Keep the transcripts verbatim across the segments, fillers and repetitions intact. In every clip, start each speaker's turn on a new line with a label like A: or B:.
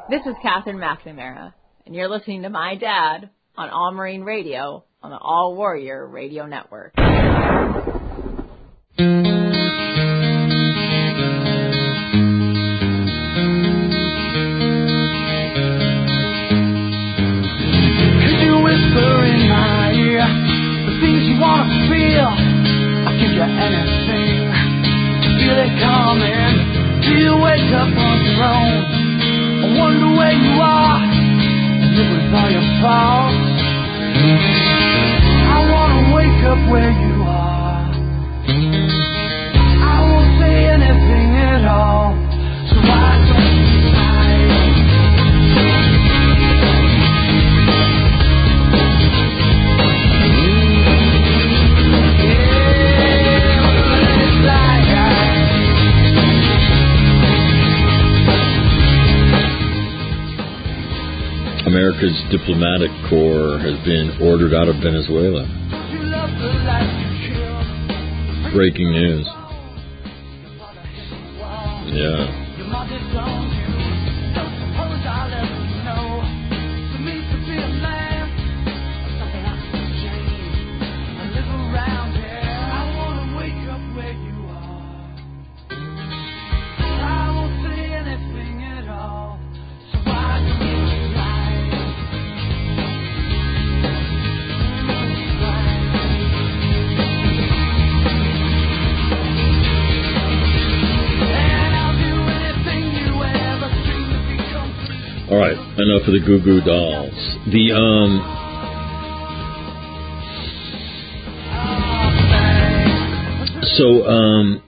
A: This is Catherine McNamara, and you're listening to My Dad on All Marine Radio on the All Warrior Radio Network.
B: Could you whisper in my ear the things you want to feel? I'll give you anything to feel it coming. Do you wake up on your own? I wonder where you are, and it was all your fault. I wanna wake up where you are. I won't say anything at all, so I don't decide. Yeah, but it's like
C: America's diplomatic corps has been ordered out of Venezuela. Breaking news. Yeah. All right, enough of the Goo Goo Dolls. The um, so um,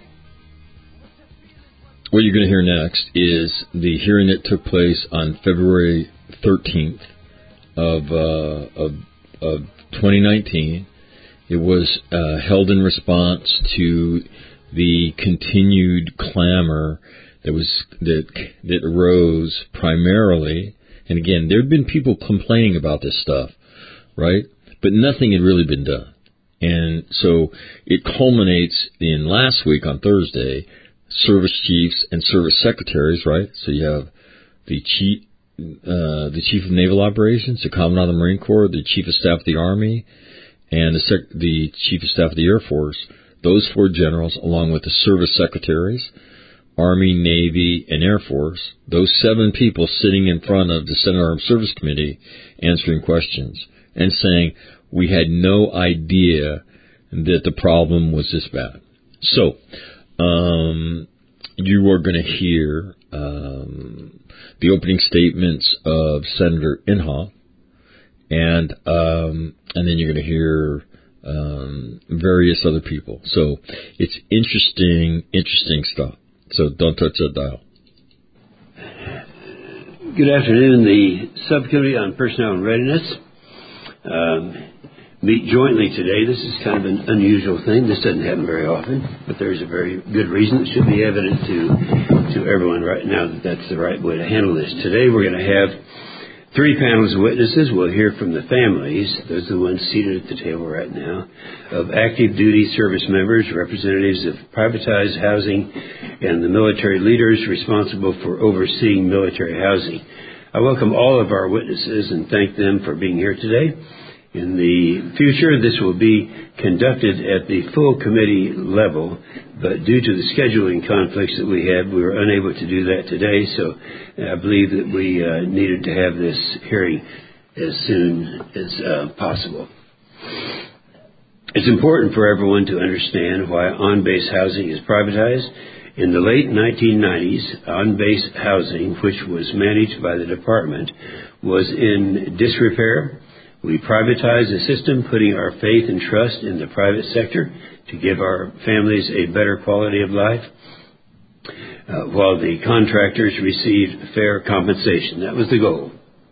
C: what you're going to hear next is the hearing that took place on February thirteenth of uh, of, of twenty nineteen. It was uh, held in response to the continued clamor that was that that arose primarily, and again, there had been people complaining about this stuff, right? But nothing had really been done, and so it culminates in last week on Thursday, service chiefs and service secretaries, right? So you have the chief, uh, the chief of naval operations, the commandant of the Marine Corps, the chief of staff of the Army, and the sec- the chief of staff of the Air Force. Those four generals, along with the service secretaries, Army, Navy, and Air Force, those seven people sitting in front of the Senate Armed Service Committee answering questions and saying, we had no idea that the problem was this bad. So, um, you are going to hear um, the opening statements of Senator Inhofe, and um, and then you're going to hear um, various other people. So it's interesting, interesting stuff. So don't touch that dial.
D: Good afternoon. The Subcommittee on Personnel and Readiness um, meet jointly today. This is kind of an unusual thing. This doesn't happen very often, but there's a very good reason. It should be evident to to everyone right now that that's the right way to handle this. Today we're going to have three panels of witnesses. We'll hear from the families, those are the ones seated at the table right now, of active duty service members, representatives of privatized housing, and the military leaders responsible for overseeing military housing. I welcome all of our witnesses and thank them for being here today. In the future, this will be conducted at the full committee level, but due to the scheduling conflicts that we had, we were unable to do that today, so I believe that we uh, needed to have this hearing as soon as uh, possible. It's important for everyone to understand why on-base housing is privatized. In the late nineteen nineties, on-base housing, which was managed by the department, was in disrepair. We privatized the system, putting our faith and trust in the private sector to give our families a better quality of life, uh, while the contractors received fair compensation. That was the goal.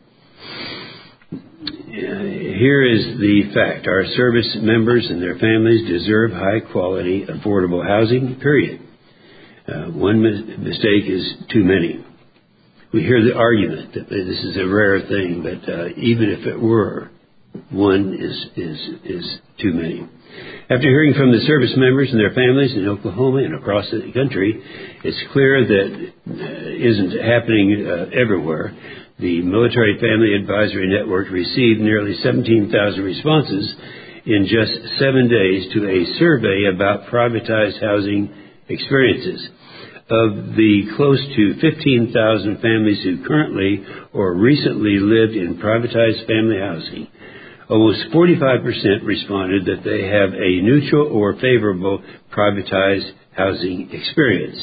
D: Here is the fact. Our service members and their families deserve high-quality, affordable housing, period. Uh, one mis- mistake is too many. We hear the argument that this is a rare thing, but uh, even if it were, one is, is, is too many. After hearing from the service members and their families in Oklahoma and across the country, it's clear that uh, isn't happening uh, everywhere. The Military Family Advisory Network received nearly seventeen thousand responses in just seven days to a survey about privatized housing experiences. Of the close to fifteen thousand families who currently or recently lived in privatized family housing, almost forty-five percent responded that they have a neutral or favorable privatized housing experience.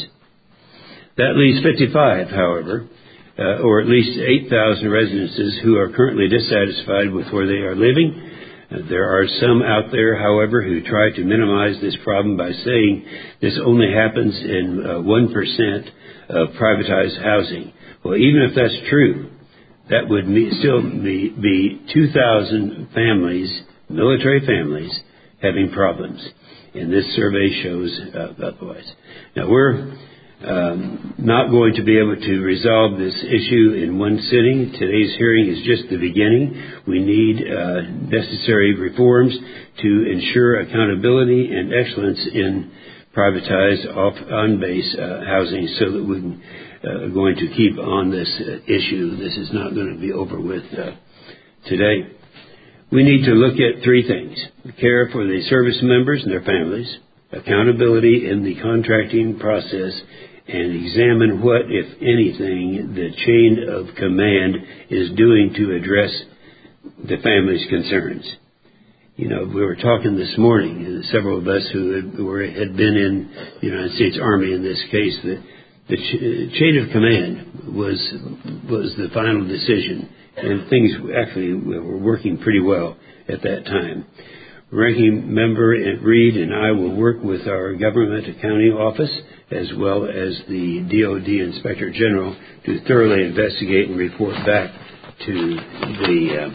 D: That leaves fifty-five, however, uh, or at least eight thousand residences who are currently dissatisfied with where they are living. Uh, there are some out there, however, who try to minimize this problem by saying this only happens in uh, one percent of privatized housing. Well, even if that's true, that would be, still be, be two thousand families, military families, having problems. And this survey shows uh, otherwise. Now, we're um, not going to be able to resolve this issue in one sitting. Today's hearing is just the beginning. We need uh, necessary reforms to ensure accountability and excellence in privatized off on-base uh, housing so that we can uh, going to keep on this uh, issue. This is not going to be over with uh, today. We need to look at three things: care for the service members and their families, accountability in the contracting process, and examine what, if anything, the chain of command is doing to address the family's concerns. You know, we were talking this morning, several of us who had, were, had been in the United States Army in this case, that the ch- chain of command was was the final decision, and things actually were working pretty well at that time. Ranking Member Reed and I will work with our Government Accounting Office as well as the D O D Inspector General to thoroughly investigate and report back to the uh,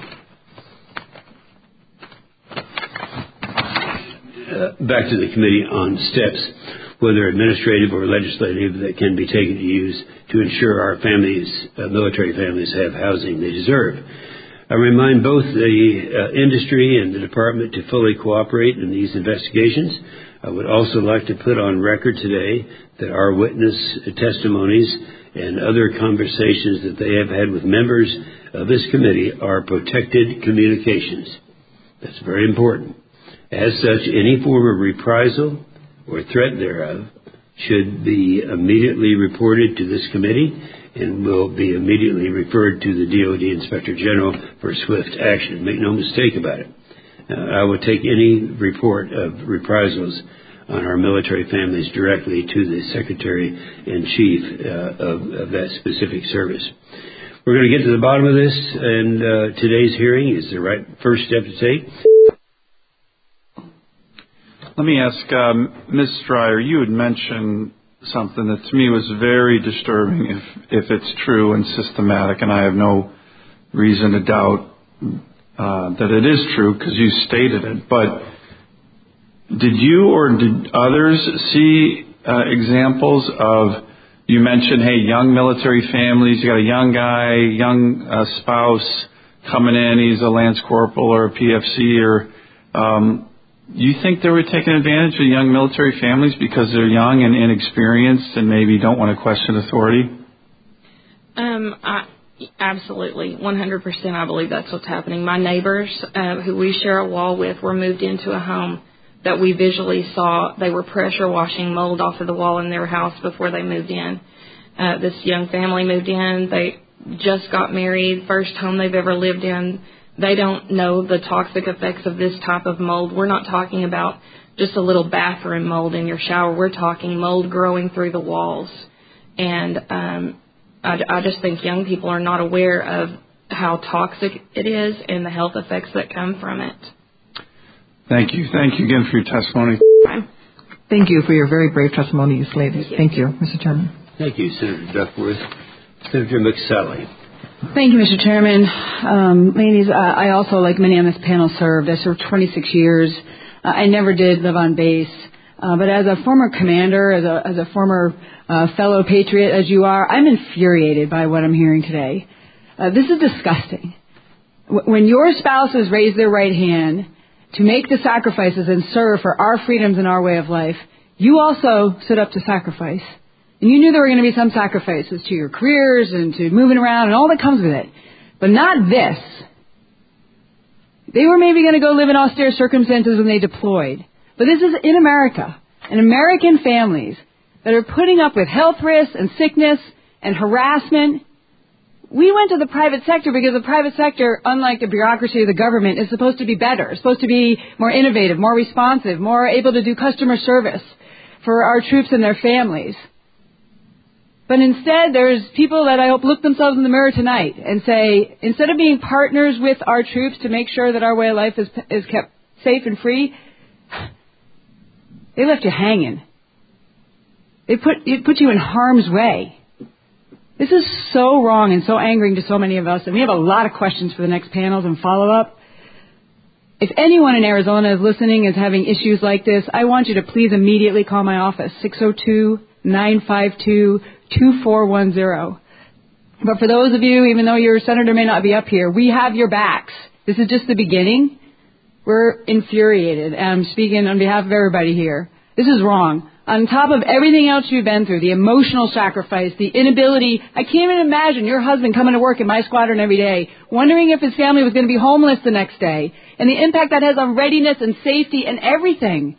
D: uh, back to the Committee on steps, whether administrative or legislative, that can be taken to use to ensure our families, uh, military families, have housing they deserve. I remind both the uh, industry and the department to fully cooperate in these investigations. I would also like to put on record today that our witness testimonies and other conversations that they have had with members of this committee are protected communications. That's very important. As such, any form of reprisal or threat thereof should be immediately reported to this committee and will be immediately referred to the D O D Inspector General for swift action. Make no mistake about it. Uh, I will take any report of reprisals on our military families directly to the Secretary-in-Chief uh, of, of that specific service. We're going to get to the bottom of this, and uh, today's hearing is the right first step to take.
E: Let me ask, um, Miz Stryer, you had mentioned something that to me was very disturbing if, if it's true and systematic, and I have no reason to doubt uh, that it is true because you stated it. But did you or did others see uh, examples of, you mentioned, hey, young military families, you got a young guy, young uh, spouse coming in, he's a Lance Corporal or a P F C, or um, you think they were taking advantage of young military families because they're young and inexperienced and maybe don't want to question authority?
F: Um, I, absolutely, one hundred percent I believe that's what's happening. My neighbors, uh, who we share a wall with, were moved into a home that we visually saw they were pressure washing mold off of the wall in their house before they moved in. Uh, this young family moved in. They just got married, first home they've ever lived in. They don't know the toxic effects of this type of mold. We're not talking about just a little bathroom mold in your shower. We're talking mold growing through the walls. And um, I, I just think young people are not aware of how toxic it is and the health effects that come from it.
E: Thank you. Thank you again for your testimony.
G: Thank you for your very brave testimony, ladies. Thank you, Mister Chairman.
D: Thank you, Senator Duckworth. Senator McSally.
H: Thank you, Mister Chairman. Um, ladies, I also, like many on this panel, served. I served twenty-six years. Uh, I never did live on base. Uh, but as a former commander, as a, as a former uh, fellow patriot as you are, I'm infuriated by what I'm hearing today. Uh, this is disgusting. W- when your spouses raise their right hand to make the sacrifices and serve for our freedoms and our way of life, you also stood up to sacrifice. And you knew there were going to be some sacrifices to your careers and to moving around and all that comes with it. But not this. They were maybe going to go live in austere circumstances when they deployed. But this is in America. And American families that are putting up with health risks and sickness and harassment. We went to the private sector because the private sector, unlike the bureaucracy of the government, is supposed to be better. It's supposed to be more innovative, more responsive, more able to do customer service for our troops and their families. But instead, there's people that I hope look themselves in the mirror tonight and say, instead of being partners with our troops to make sure that our way of life is, is kept safe and free, they left you hanging. They put, it put you in harm's way. This is so wrong and so angering to so many of us, and we have a lot of questions for the next panels and follow-up. If anyone in Arizona is listening, is having issues like this, I want you to please immediately call my office, six oh two, nine five two, two four one zero. But for those of you, even though your senator may not be up here, we have your backs. This is just the beginning. We're infuriated, and I'm speaking on behalf of everybody here. This is wrong. On top of everything else you've been through, the emotional sacrifice, the inability, I can't even imagine your husband coming to work in my squadron every day, wondering if his family was going to be homeless the next day, and the impact that has on readiness and safety and everything.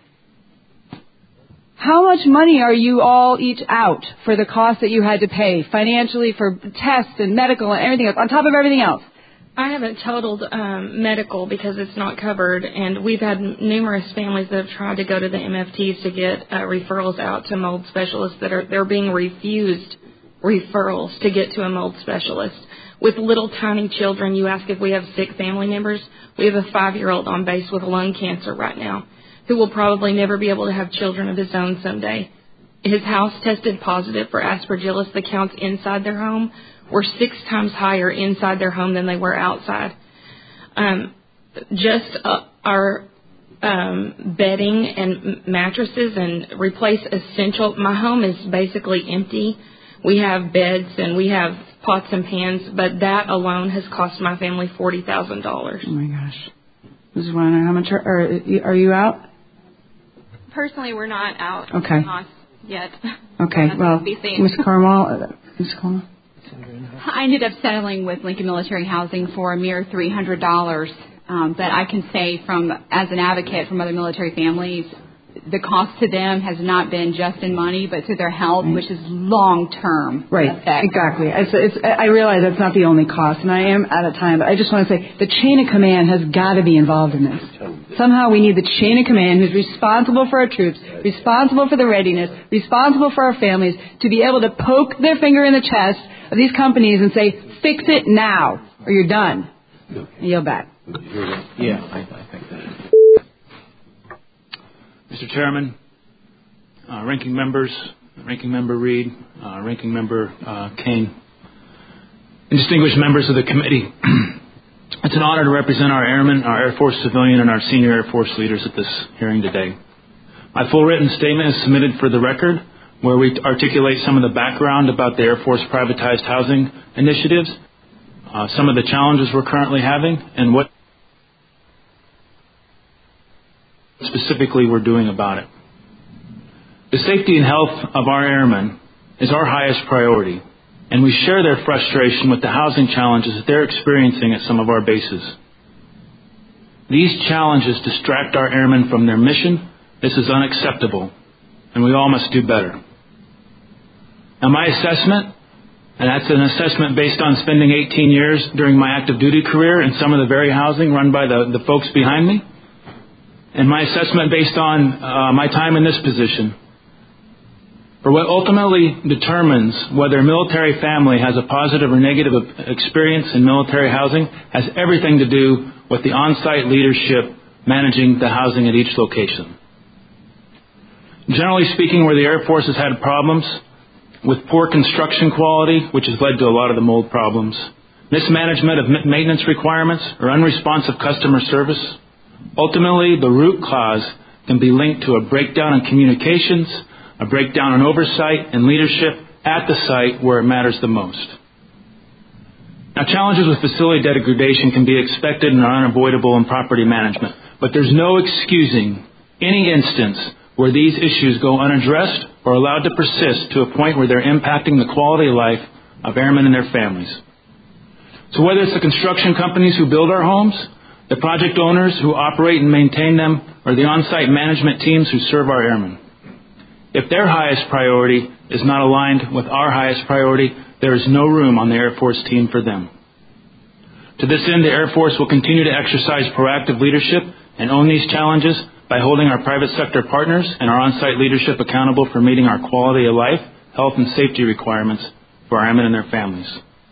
H: How much money are you all each out for the cost that you had to pay financially for tests and medical and everything else, on top of everything else?
F: I haven't totaled um, medical because it's not covered, and we've had numerous families that have tried to go to the M F Ts to get uh, referrals out to mold specialists that are they're being refused referrals to get to a mold specialist. With little tiny children, you ask if we have sick family members. We have a five-year-old on base with lung cancer right now who will probably never be able to have children of his own someday. His house tested positive for aspergillus. The counts inside their home were six times higher inside their home than they were outside. Um, just uh, our um, bedding and mattresses and replace essential. My home is basically empty. We have beds and we have pots and pans, but that alone has cost my family forty thousand dollars.
H: Oh, my gosh. Missus Weiner, how much are, are, are you out?
I: Personally, we're not out.
H: Okay.
I: Not yet.
H: Okay, well, Miz Carmel, uh, Miz Carmel.
I: I ended up settling with Lincoln Military Housing for a mere three hundred dollars. Um, but I can say from, as an advocate from other military families, the cost to them has not been just in money, but to their health, right, which is long-term
H: right,
I: effect.
H: Exactly. It's, it's, I realize that's not the only cost, and I am out of time, but I just want to say the chain of command has got to be involved in this. Somehow we need the chain of command who's responsible for our troops, responsible for the readiness, responsible for our families, to be able to poke their finger in the chest of these companies and say, fix it now, or you're done. I yield back.
J: Yeah, I, I think that. Mister Chairman, uh, Ranking Members, Ranking Member Reed, uh, Ranking Member uh, Kane, and distinguished members of the committee, it's an honor to represent our airmen, our Air Force civilian, and our senior Air Force leaders at this hearing today. My full written statement is submitted for the record, where we articulate some of the background about the Air Force privatized housing initiatives, uh, some of the challenges we're currently having, and what specifically we're doing about it. The safety and health of our airmen is our highest priority, and we share their frustration with the housing challenges that they're experiencing at some of our bases. These challenges distract our airmen from their mission. This is unacceptable, and we all must do better. Now, my assessment, and that's an assessment based on spending eighteen years during my active duty career in some of the very housing run by the, the folks behind me, and my assessment based on uh, my time in this position, for what ultimately determines whether a military family has a positive or negative experience in military housing has everything to do with the on-site leadership managing the housing at each location. Generally speaking, where the Air Force has had problems with poor construction quality, which has led to a lot of the mold problems, mismanagement of maintenance requirements, or unresponsive customer service, ultimately, the root cause can be linked to a breakdown in communications, a breakdown in oversight and leadership at the site where it matters the most. Now, challenges with facility degradation can be expected and are unavoidable in property management, but there's no excusing any instance where these issues go unaddressed or allowed to persist to a point where they're impacting the quality of life of airmen and their families. So whether it's the construction companies who build our homes, the project owners who operate and maintain them, or the on-site management teams who serve our airmen, if their highest priority is not aligned with our highest priority, there is no room on the Air Force team for them. To this end, the Air Force will continue to exercise proactive leadership and own these challenges by holding our private sector partners and our on-site leadership accountable for meeting our quality of life, health, and safety requirements for our airmen and their families.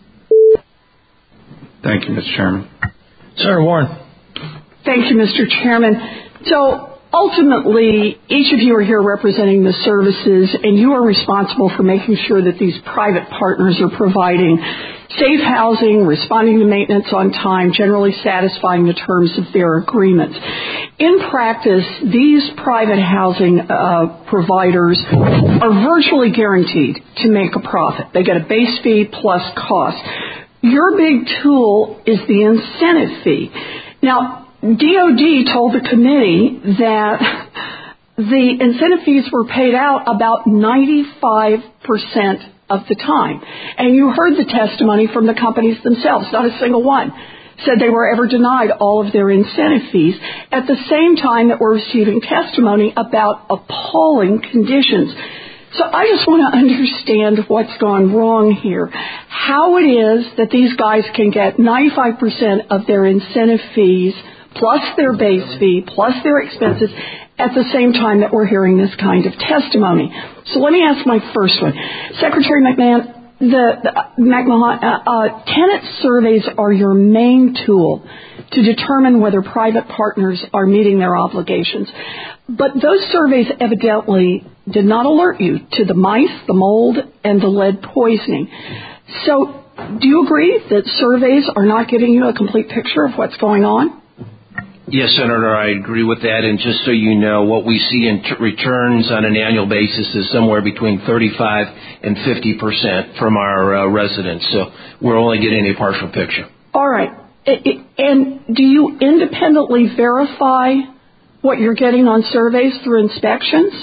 E: Thank you, Mister Chairman.
J: Senator Warren.
K: Thank you, Mister Chairman. So ultimately, each of you are here representing the services, and you are responsible for making sure that these private partners are providing safe housing, responding to maintenance on time, generally satisfying the terms of their agreements. In practice, these private housing uh, providers are virtually guaranteed to make a profit. They get a base fee plus cost. Your big tool is the incentive fee. Now, D O D told the committee that the incentive fees were paid out about ninety-five percent of the time. And you heard the testimony from the companies themselves. Not a single one said they were ever denied all of their incentive fees, at the same time that we're receiving testimony about appalling conditions. So I just want to understand what's gone wrong here. How it is that these guys can get ninety-five percent of their incentive fees plus their base fee, plus their expenses, at the same time that we're hearing this kind of testimony. So let me ask my first one. Secretary McMahon, the, the McMahon, uh, uh, tenant surveys are your main tool to determine whether private partners are meeting their obligations. But those surveys evidently did not alert you to the mice, the mold, and the lead poisoning. So do you agree that surveys are not giving you a complete picture of what's going on?
L: Yes, Senator, I agree with that. And just so you know, what we see in t- returns on an annual basis is somewhere between thirty-five and fifty percent from our uh, residents. So we're only getting a partial picture.
K: All right. It, it, and do you independently verify what you're getting on surveys through inspections?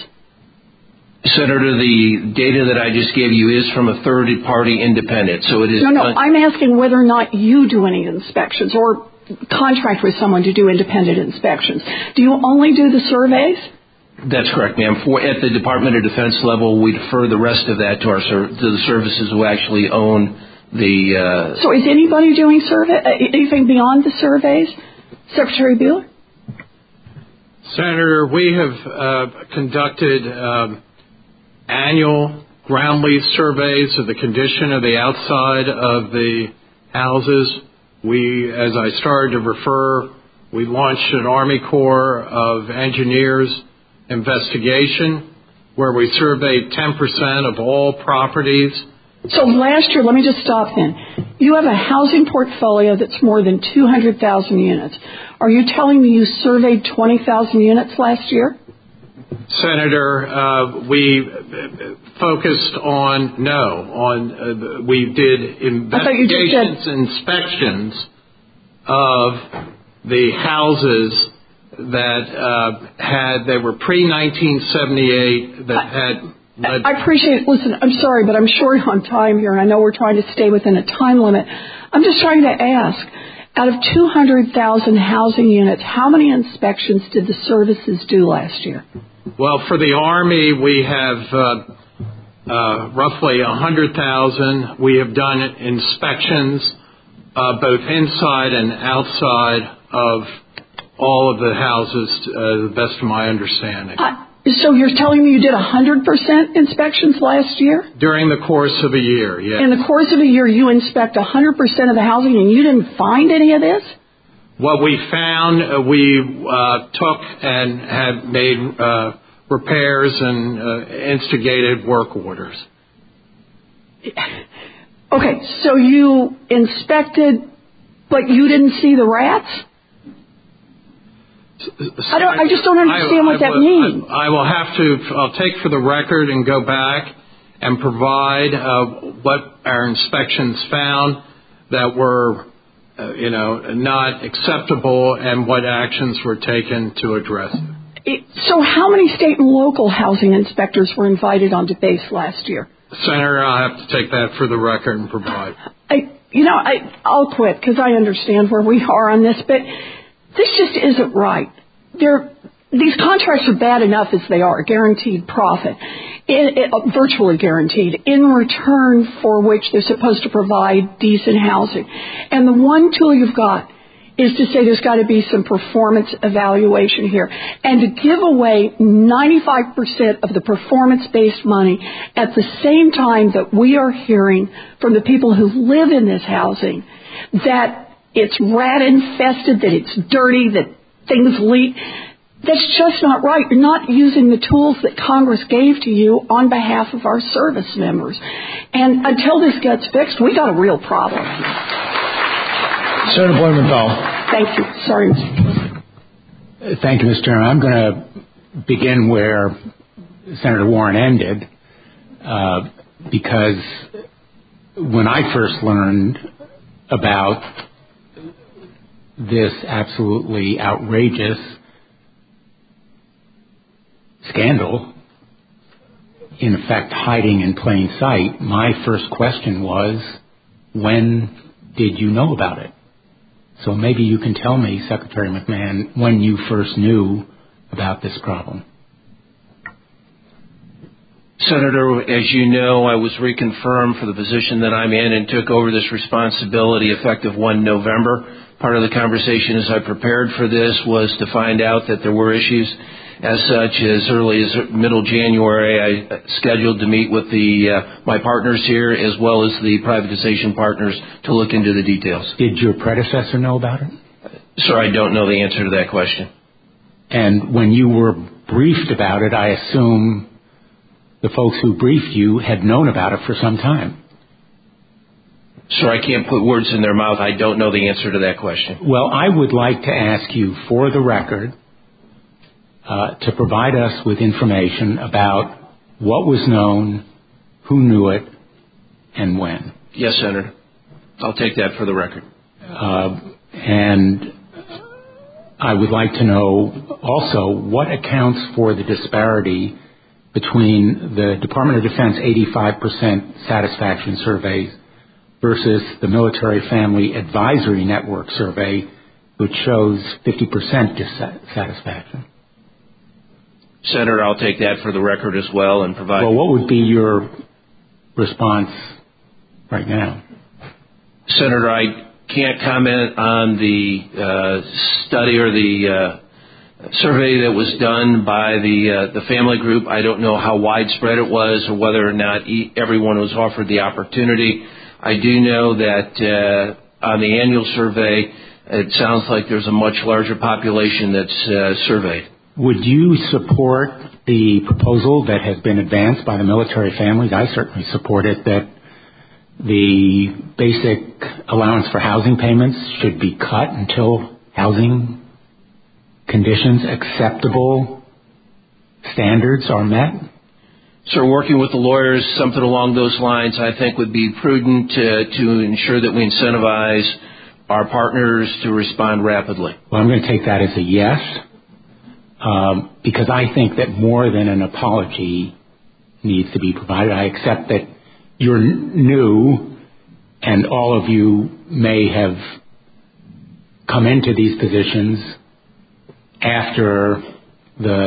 L: Senator, the data that I just gave you is from a third-party independent. So it is.
K: No, no.
L: Un-
K: I'm asking whether or not you do any inspections or contract with someone to do independent inspections. Do you only do the surveys?
L: That's correct, ma'am. For, at the Department of Defense level, we defer the rest of that to our to the services who actually own the. Uh,
K: so is anybody doing survey anything beyond the surveys, Secretary Bueller?
M: Senator, we have uh, conducted um, annual ground lease surveys of the condition of the outside of the houses. We, as I started to refer, we launched an Army Corps of Engineers investigation where we surveyed ten percent of all properties.
K: So last year, let me just stop then. You have a housing portfolio that's more than two hundred thousand units. Are you telling me you surveyed twenty thousand units last year?
M: Senator, uh, we focused on, no, on, uh, we did investigations, inspections of the houses that uh, had, they were pre nineteen seventy-eight, that had... Led-
K: I appreciate it. Listen, I'm sorry, but I'm short on time here, and I know we're trying to stay within a time limit. I'm just trying to ask, out of two hundred thousand housing units, how many inspections did the services do last year?
M: Well, for the Army, we have uh, uh, roughly one hundred thousand. We have done inspections uh, both inside and outside of all of the houses, uh, to the best of my understanding.
K: Uh, so you're telling me you did one hundred percent inspections last year?
M: During the course of a year, yes.
K: In the course of a year, you inspect one hundred percent of the housing and you didn't find any of this?
M: What we found, uh, we uh, took and had made uh, repairs and uh, instigated work orders.
K: Okay, so you inspected, but you didn't see the rats? I don't. I just don't understand
M: I,
K: what
M: I
K: that
M: will,
K: means.
M: I, I will have to. I'll take for the record and go back and provide uh, what our inspections found that were, uh, you know, not acceptable, and what actions were taken to address it.
K: It, so how many state and local housing inspectors were invited onto base last year?
M: Senator, I'll have to take that for the record and provide.
K: I, you know, I, I'll quit because I understand where we are on this, but this just isn't right. There, these contracts are bad enough as they are, guaranteed profit, in, in, uh, virtually guaranteed, in return for which they're supposed to provide decent housing. And the one tool you've got is to say there's got to be some performance evaluation here. And to give away ninety-five percent of the performance-based money at the same time that we are hearing from the people who live in this housing that it's rat-infested, that it's dirty, that things leak, that's just not right. You're not using the tools that Congress gave to you on behalf of our service members. And until this gets fixed, we got a real problem.
N: Senator Blumenthal.
K: Thank you. Sorry, Mister President.
N: Thank you, Mister Chairman. I'm going to begin where Senator Warren ended, uh, because when I first learned about this absolutely outrageous scandal, in effect hiding in plain sight, my first question was, when did you know about it? So maybe you can tell me, Secretary McMahon, when you first knew about this problem.
L: Senator, as you know, I was reconfirmed for the position that I'm in and took over this responsibility effective the first of November. Part of the conversation as I prepared for this was to find out that there were issues. As such, as early as middle January, I scheduled to meet with the uh, my partners here as well as the privatization partners to look into the details.
N: Did your predecessor know about it?
L: Sir, I don't know the answer to that question.
N: And when you were briefed about it, I assume the folks who briefed you had known about it for some time.
L: Sir, I can't put words in their mouth. I don't know the answer to that question.
N: Well, I would like to ask you, for the record, Uh, to provide us with information about what was known, who knew it, and when.
L: Yes, Senator. I'll take that for the record.
N: Uh, and I would like to know also what accounts for the disparity between the Department of Defense eighty-five percent satisfaction surveys versus the Military Family Advisory Network survey, which shows fifty percent dissatisfaction.
L: Senator, I'll take that for the record as well and provide...
N: Well, what would be your response right now?
L: Senator, I can't comment on the uh, study or the uh, survey that was done by the uh, the family group. I don't know how widespread it was or whether or not e- everyone was offered the opportunity. I do know that uh, on the annual survey, it sounds like there's a much larger population that's uh, surveyed.
N: Would you support the proposal that has been advanced by the military families? I certainly support it, that the basic allowance for housing payments should be cut until housing conditions, acceptable standards are met?
L: Sir, working with the lawyers, something along those lines I think would be prudent to, to ensure that we incentivize our partners to respond rapidly.
N: Well, I'm going to take that as a yes. Um, because I think that more than an apology needs to be provided. I accept that you're new and all of you may have come into these positions after the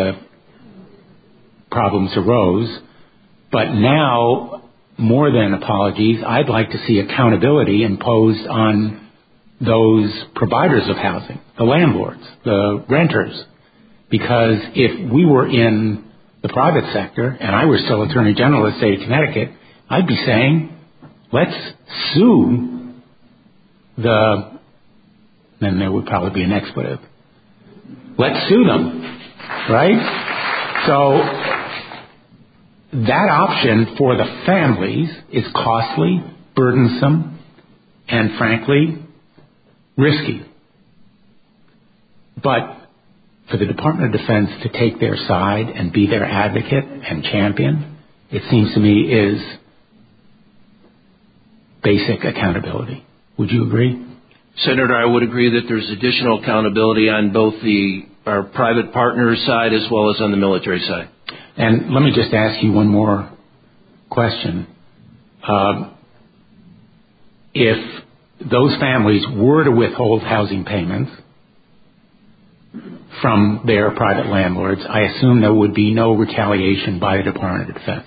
N: problems arose. But now, more than apologies, I'd like to see accountability imposed on those providers of housing, the landlords, the renters. Because if we were in the private sector and I were still Attorney General of the state of Connecticut, I'd be saying, let's sue the, then there would probably be an expletive. Let's sue them, right? So that option for the families is costly, burdensome, and frankly, risky. But for the Department of Defense to take their side and be their advocate and champion, it seems to me is basic accountability. Would you agree?
L: Senator, I would agree that there's additional accountability on both the our private partner side as well as on the military side.
N: And let me just ask you one more question. Uh, if those families were to withhold housing payments from their private landlords, I assume there would be no retaliation by the Department of Defense.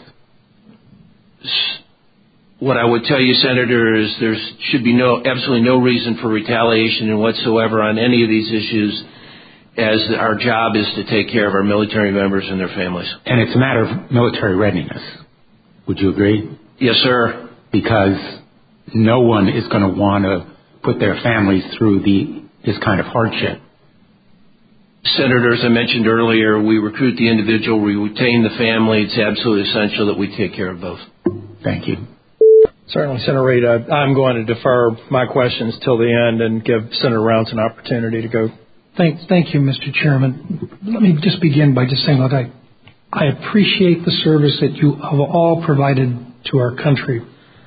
L: What I would tell you, Senator, is there should be no, absolutely no reason for retaliation whatsoever on any of these issues, as our job is to take care of our military members and their families.
N: And it's a matter of military readiness. Would you agree?
L: Yes, sir.
N: Because no one is going to want to put their families through the this kind of hardship.
L: Senator, as I mentioned earlier, we recruit the individual, we retain the family. It's absolutely essential that we take care of both.
N: Thank you.
O: Certainly, Senator Reid. Uh, I'm going to defer my questions till the end and give Senator Rounds an opportunity to go.
P: Thank, thank you, Mister Chairman. Let me just begin by just saying, look, I, I appreciate the service that you have all provided to our country.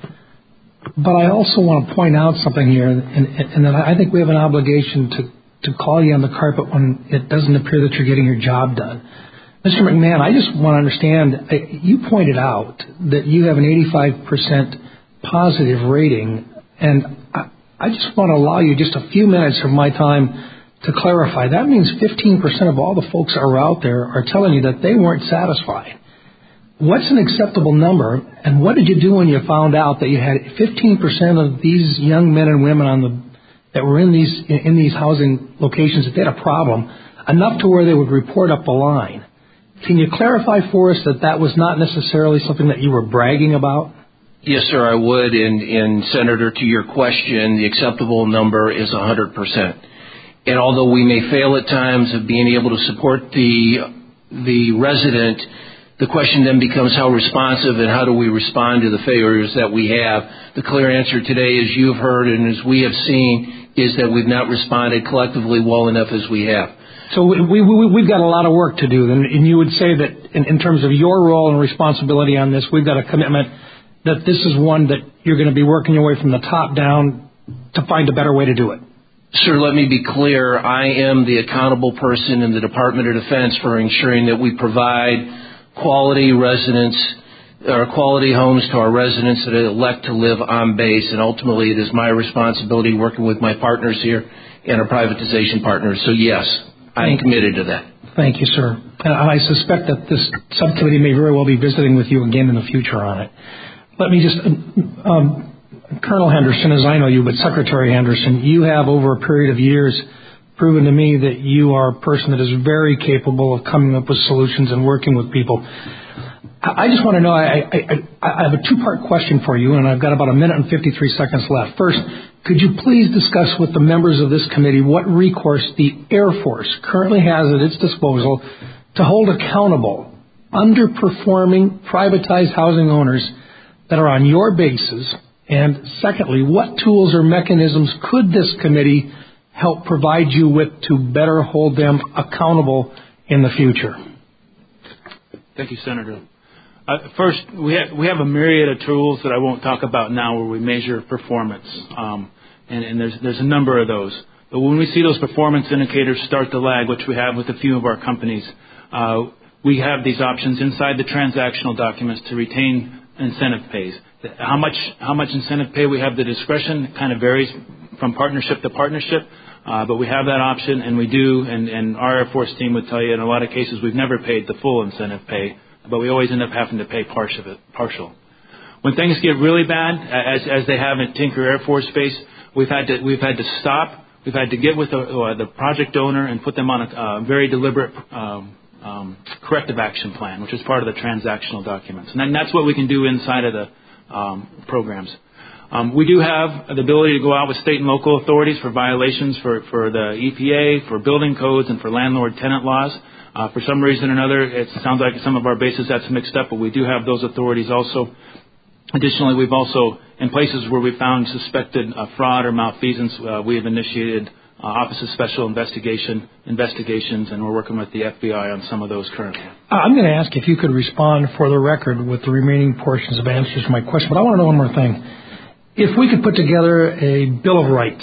P: But I also want to point out something here, and, and that I think we have an obligation to, to call you on the carpet when it doesn't appear that you're getting your job done. Mister McMahon, I just want to understand, you pointed out that you have an eighty-five percent positive rating, and I, I just want to allow you just a few minutes of my time to clarify. That means fifteen percent of all the folks that are out there are telling you that they weren't satisfied. What's an acceptable number, and what did you do when you found out that you had fifteen percent of these young men and women on the that were in these in these housing locations that they had a problem, enough to where they would report up the line? Can you clarify for us that that was not necessarily something that you were bragging about?
L: Yes, sir, I would. And, and Senator, to your question, the acceptable number is one hundred percent. And although we may fail at times of being able to support the the resident, the question then becomes how responsive and how do we respond to the failures that we have. The clear answer today, as you've heard and as we have seen, is that we've not responded collectively well enough as we have.
P: So we, we, we've got a lot of work to do, and, and you would say that in, in terms of your role and responsibility on this, we've got a commitment that this is one that you're going to be working your way from the top down to find a better way to do it.
L: Sir, let me be clear. I am the accountable person in the Department of Defense for ensuring that we provide quality residents or quality homes to our residents that elect to live on base. And ultimately, it is my responsibility working with my partners here and our privatization partners. So, yes, I am committed to that.
P: Thank you, sir. And I suspect that this subcommittee may very well be visiting with you again in the future on it. Let me just, um, Colonel Henderson, as I know you, but Secretary Henderson, you have over a period of years proven to me that you are a person that is very capable of coming up with solutions and working with people. I just want to know, I, I, I have a two-part question for you, and I've got about a minute and fifty-three seconds left. First, could you please discuss with the members of this committee what recourse the Air Force currently has at its disposal to hold accountable underperforming privatized housing owners that are on your bases? And secondly, what tools or mechanisms could this committee help provide you with to better hold them accountable in the future?
J: Thank you, Senator. Uh, first, we have, we have a myriad of tools that I won't talk about now where we measure performance, um, and, and there's, there's a number of those. But when we see those performance indicators start to lag, which we have with a few of our companies, uh, we have these options inside the transactional documents to retain incentive pays. How much how much incentive pay we have the discretion kind of varies from partnership to partnership, uh, but we have that option, and we do, and, and our Air Force team would tell you in a lot of cases we've never paid the full incentive pay, but we always end up having to pay partial of it, partial. When things get really bad, as as they have at Tinker Air Force Base, we've had to we've had to stop. We've had to get with the, uh, the project owner and put them on a uh, very deliberate um, um, corrective action plan, which is part of the transactional documents, and then that's what we can do inside of the um, programs. Um, we do have the ability to go out with state and local authorities for violations for, for the E P A, for building codes, and for landlord-tenant laws. Uh, for some reason or another, it sounds like some of our bases that's mixed up, but we do have those authorities also. Additionally, we've also, in places where we found suspected uh, fraud or malfeasance, uh, we have initiated uh, Office of Special Investigation investigations, and we're working with the F B I on some of those currently.
P: I'm going to ask if you could respond for the record with the remaining portions of answers to my question, but I want to know one more thing. If we could put together a Bill of Rights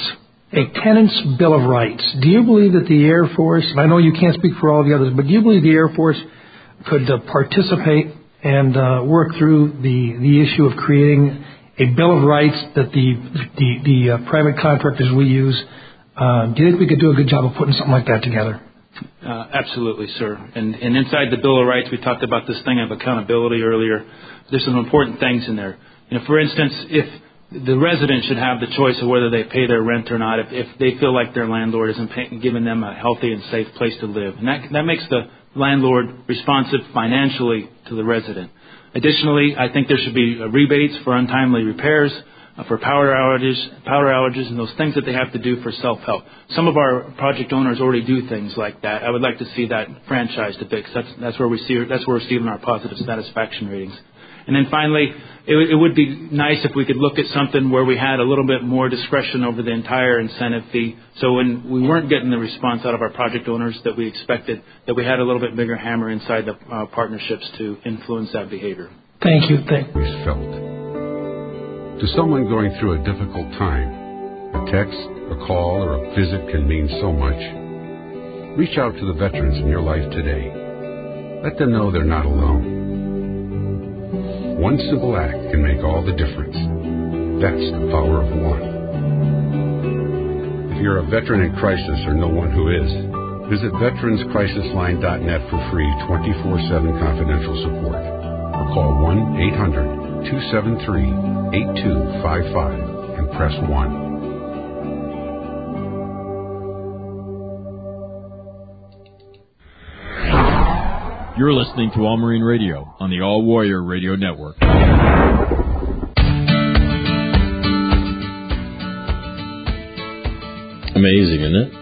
P: a tenant's Bill of Rights. Do you believe that the Air Force, and I know you can't speak for all the others, but do you believe the Air Force could uh, participate and uh, work through the, the issue of creating a Bill of Rights that the, the, the uh, private contractors we use, uh, do you think we could do a good job of putting something like that together?
J: Uh, absolutely, sir. And, and inside the Bill of Rights, we talked about this thing of accountability earlier. There's some important things in there. You know, for instance, if the resident should have the choice of whether they pay their rent or not, if, if they feel like their landlord isn't paying, giving them a healthy and safe place to live. And that, that makes the landlord responsive financially to the resident. Additionally, I think there should be rebates for untimely repairs, uh, for power outages, power outages, and those things that they have to do for self-help. Some of our project owners already do things like that. I would like to see that franchised a bit, because that's, that's where we see that's where we're receiving our positive satisfaction ratings. And then finally, it, it would be nice if we could look at something where we had a little bit more discretion over the entire incentive fee. So when we weren't getting the response out of our project owners that we expected, that we had a little bit bigger hammer inside the uh, partnerships to influence that behavior.
P: Thank you. Thank you.
Q: Felt. To someone going through a difficult time, a text, a call, or a visit can mean so much. Reach out to the veterans in your life today. Let them know they're not alone. One simple act can make all the difference. That's the power of one. If you're a veteran in crisis or know one who is, visit veterans crisis line dot net for free twenty-four seven confidential support. Or call one eight hundred two seven three eight two five five and press one.
C: You're listening to All Marine Radio on the All Warrior Radio Network. Amazing, isn't it?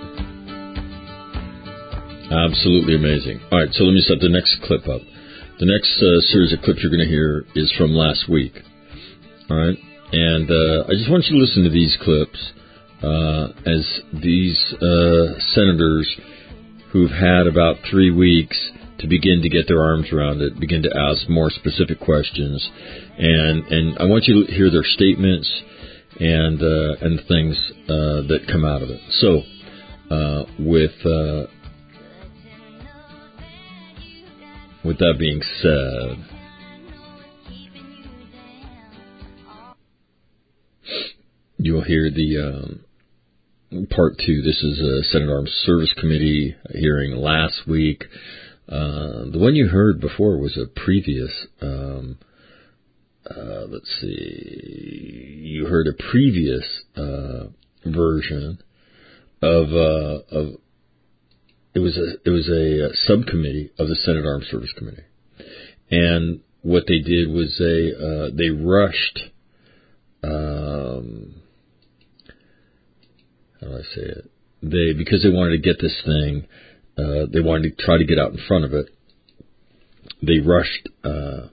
C: Absolutely amazing. All right, so let me set the next clip up. The next uh, series of clips you're going to hear is from last week. All right, and uh, I just want you to listen to these clips uh, as these uh, senators who've had about three weeks to begin to get their arms around it, begin to ask more specific questions, and and I want you to hear their statements and uh, and things uh, that come out of it. So, uh, with uh, with that being said, you'll hear the um, part two. This is a Senate Armed Service Committee hearing last week. Uh, the one you heard before was a previous, um, uh, let's see, you heard a previous uh, version of, uh, of it was a it was a, a subcommittee of the Senate Armed Service Committee, and what they did was they uh, they rushed. Um, how do I say it? They because they wanted to get this thing. Uh, they wanted to try to get out in front of it. They rushed. Uh,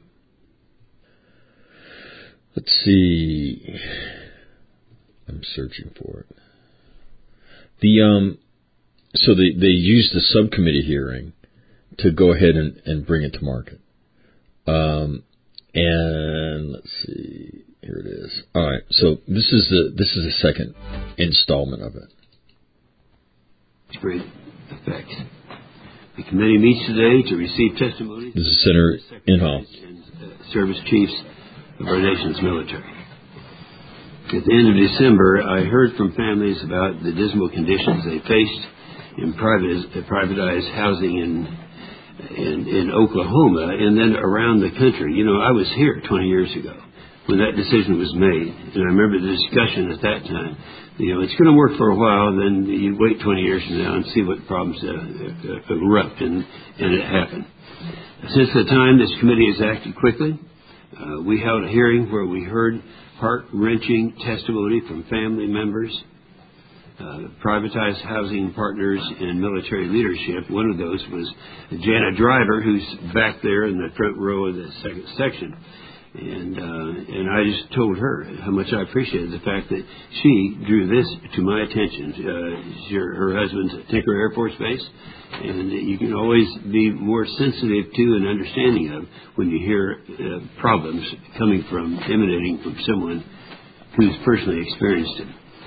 C: let's see. I'm searching for it. The um, so they they used the subcommittee hearing to go ahead and, and bring it to market. Um, and let's see. Here it is. All right. So this is the this is the second installment of it.
D: Great effect. The committee meets today to receive testimony.
C: This is Senator Inhofe
D: and uh, service chiefs of our nation's military. At the end of December, I heard from families about the dismal conditions they faced in private, privatized housing in, in in Oklahoma and then around the country. You know, I was here twenty years ago when that decision was made, and I remember the discussion at that time. You know, it's going to work for a while, then you wait twenty years from now and see what problems uh, uh, erupt, and, and it happened. Since the time, this committee has acted quickly. Uh, we held a hearing where we heard heart-wrenching testimony from family members, uh, privatized housing partners, and military leadership. One of those was Jana Driver, who's back there in the front row of the second section. And uh, and I just told her how much I appreciated the fact that she drew this to my attention. Uh, her, her husband's at Tinker Air Force Base, and you can always be more sensitive to and understanding of when you hear uh, problems coming from, emanating from someone who's personally experienced it.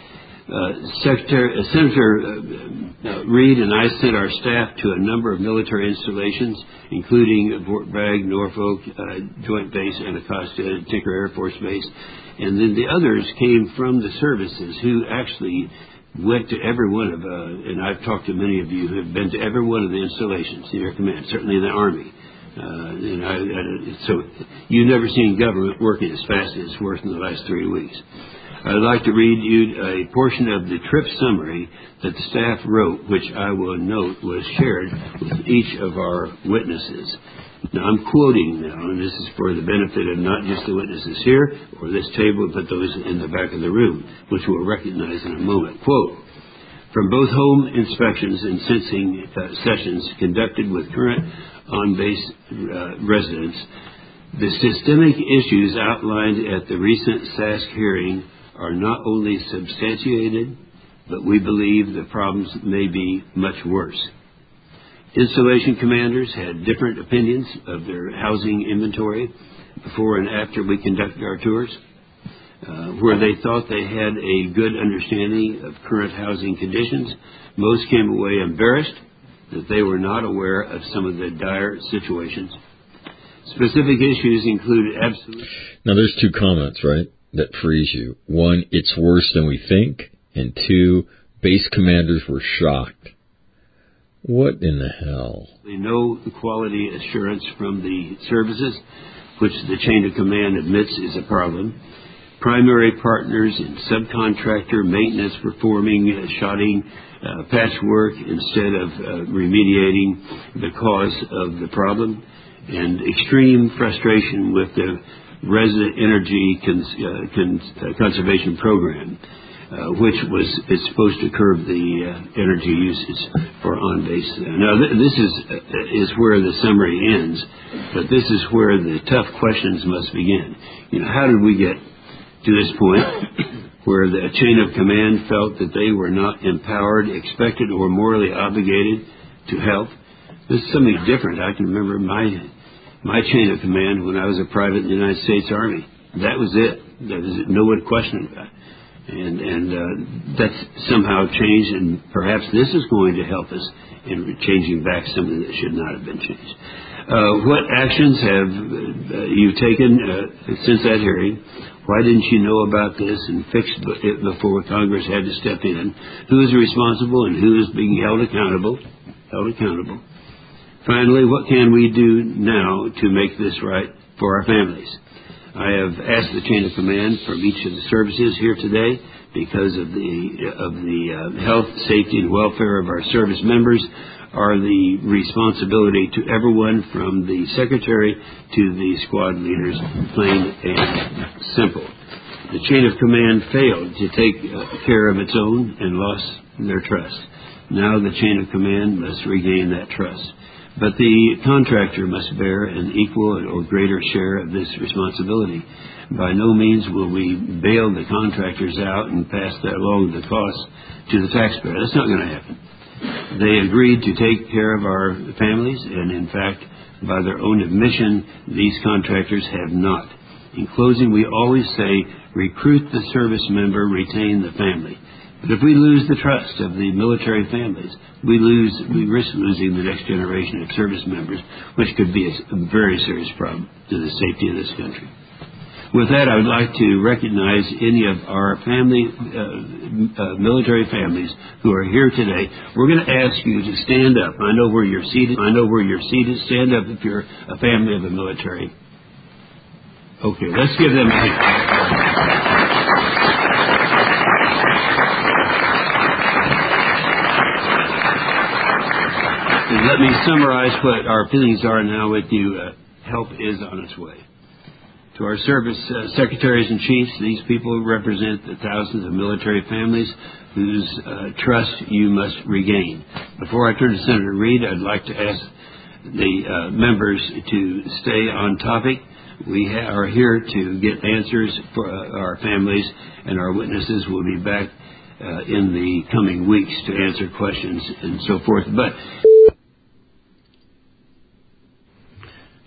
D: Uh, Secretary, uh, Senator uh, uh, Reid and I sent our staff to a number of military installations, including Fort Bragg, Norfolk uh, Joint Base, Anacostia, Tinker Air Force Base, and then the others came from the services who actually went to every one of, uh, and I've talked to many of you who have been to every one of the installations in your command, certainly in the Army. Uh, and I, I, so you've never seen government working as fast as it's worked in the last three weeks. I'd like to read you a portion of the trip summary that the staff wrote, which I will note was shared with each of our witnesses. Now, I'm quoting now, and this is for the benefit of not just the witnesses here or this table, but those in the back of the room, which we'll recognize in a moment. Quote, from both home inspections and sensing uh, sessions conducted with current on-base uh, residents, the systemic issues outlined at the recent S A S C hearing are not only substantiated, but we believe the problems may be much worse. Installation commanders had different opinions of their housing inventory before and after we conducted our tours. Uh, where they thought they had a good understanding of current housing conditions, most came away embarrassed that they were not aware of some of the dire situations. Specific issues include absolute...
C: Now, there's two comments, right, that freeze you. One, it's worse than we think. And two, base commanders were shocked. What in the hell?
D: No quality assurance from the services, which the chain of command admits is a problem. Primary partners in subcontractor maintenance performing uh, shoddy uh, patchwork instead of uh, remediating the cause of the problem, and extreme frustration with the resident energy cons- uh, cons- uh, conservation program, uh, which was is supposed to curb the uh, energy uses for on-base. Now, th- this is uh, is where the summary ends, but this is where the tough questions must begin. You know, how did we get to this point where the chain of command felt that they were not empowered, expected, or morally obligated to help? This is something different. I can remember my my chain of command when I was a private in the United States Army. That was it. There was no one questioning that. And, and uh, that's somehow changed, and perhaps this is going to help us in changing back something that should not have been changed. Uh, what actions have uh, you taken uh, since that hearing? Why didn't you know about this and fix it before Congress had to step in? Who is responsible and who is being held accountable? Held accountable. Finally, what can we do now to make this right for our families? I have asked the chain of command from each of the services here today, because of the of the uh, health, safety, and welfare of our service members, are the responsibility to everyone from the secretary to the squad leaders, plain and simple. The chain of command failed to take uh, care of its own and lost their trust. Now the chain of command must regain that trust. But the contractor must bear an equal or greater share of this responsibility. By no means will we bail the contractors out and pass that along the cost to the taxpayer. That's not going to happen. They agreed to take care of our families, and in fact, by their own admission, these contractors have not. In closing, we always say, recruit the service member, retain the family. But if we lose the trust of the military families, we lose, we risk losing the next generation of service members, which could be a, a very serious problem to the safety of this country. With that, I would like to recognize any of our family, uh, uh, military families who are here today. We're going to ask you to stand up. I know where you're seated. I know where you're seated. Stand up if you're a family of the military. Okay, let's give them a hand. Let me summarize what our feelings are now with you. Uh, help is on its way. To our service uh, secretaries and chiefs, these people represent the thousands of military families whose uh, trust you must regain. Before I turn to Senator Reid, I'd like to ask the uh, members to stay on topic. We ha- are here to get answers for uh, our families, and our witnesses will be back uh, in the coming weeks to answer questions and so forth. But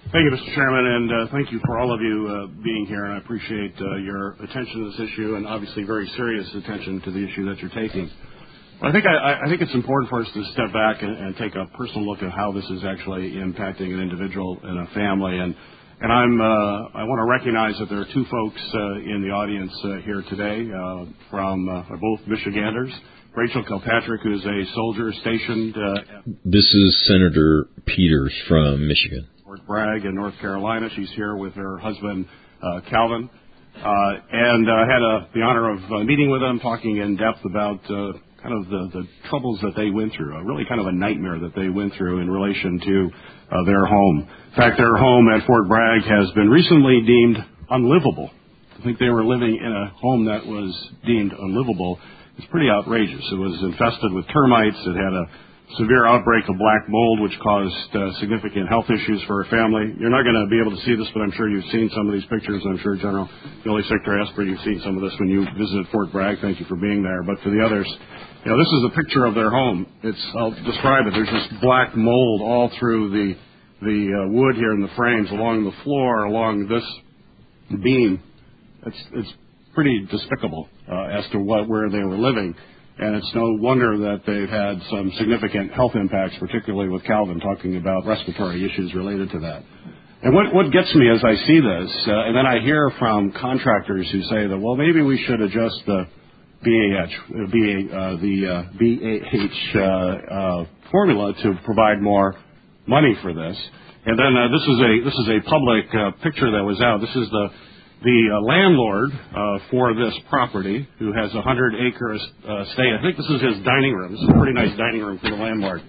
R: Thank you, Mister Chairman, and uh, thank you for all of you uh, being here, and I appreciate uh, your attention to this issue and obviously very serious attention to the issue that you're taking. I think I, I think it's important for us to step back and, and take a personal look at how this is actually impacting an individual and a family. And and I'm uh, I want to recognize that there are two folks uh, in the audience uh, here today uh, from uh, both Michiganders. Rachel Kilpatrick, who is a soldier stationed. Uh,
C: this is Senator Peters from Michigan.
R: Fort Bragg in North Carolina. She's here with her husband uh, Calvin, uh, and I uh, had uh, the honor of uh, meeting with them, talking in depth about. Uh, kind of the, the troubles that they went through, uh, really kind of a nightmare that they went through in relation to uh, their home. In fact, their home at Fort Bragg has been recently deemed unlivable. I think they were living in a home that was deemed unlivable. It's pretty outrageous. It was infested with termites. It had a severe outbreak of black mold, which caused uh, significant health issues for her family. You're not going to be able to see this, but I'm sure you've seen some of these pictures. I'm sure General Billy Secretary Esper, you've seen some of this when you visited Fort Bragg. Thank you for being there. But for the others, you know, this is a picture of their home. It's, I'll describe it. There's just black mold all through the the uh, wood here in the frames, along the floor, along this beam. It's it's pretty despicable uh, as to what where they were living, and it's no wonder that they've had some significant health impacts, particularly with Calvin talking about respiratory issues related to that. And what what gets me as I see this, uh, and then I hear from contractors who say that, well, maybe we should adjust the B A H, B A, uh, the uh, B A H uh, uh, formula to provide more money for this. And then uh, this is a this is a public uh, picture that was out. This is the the uh, landlord uh, for this property, who has a hundred acre uh, estate. I think this is his dining room. This is a pretty nice dining room for the landlord.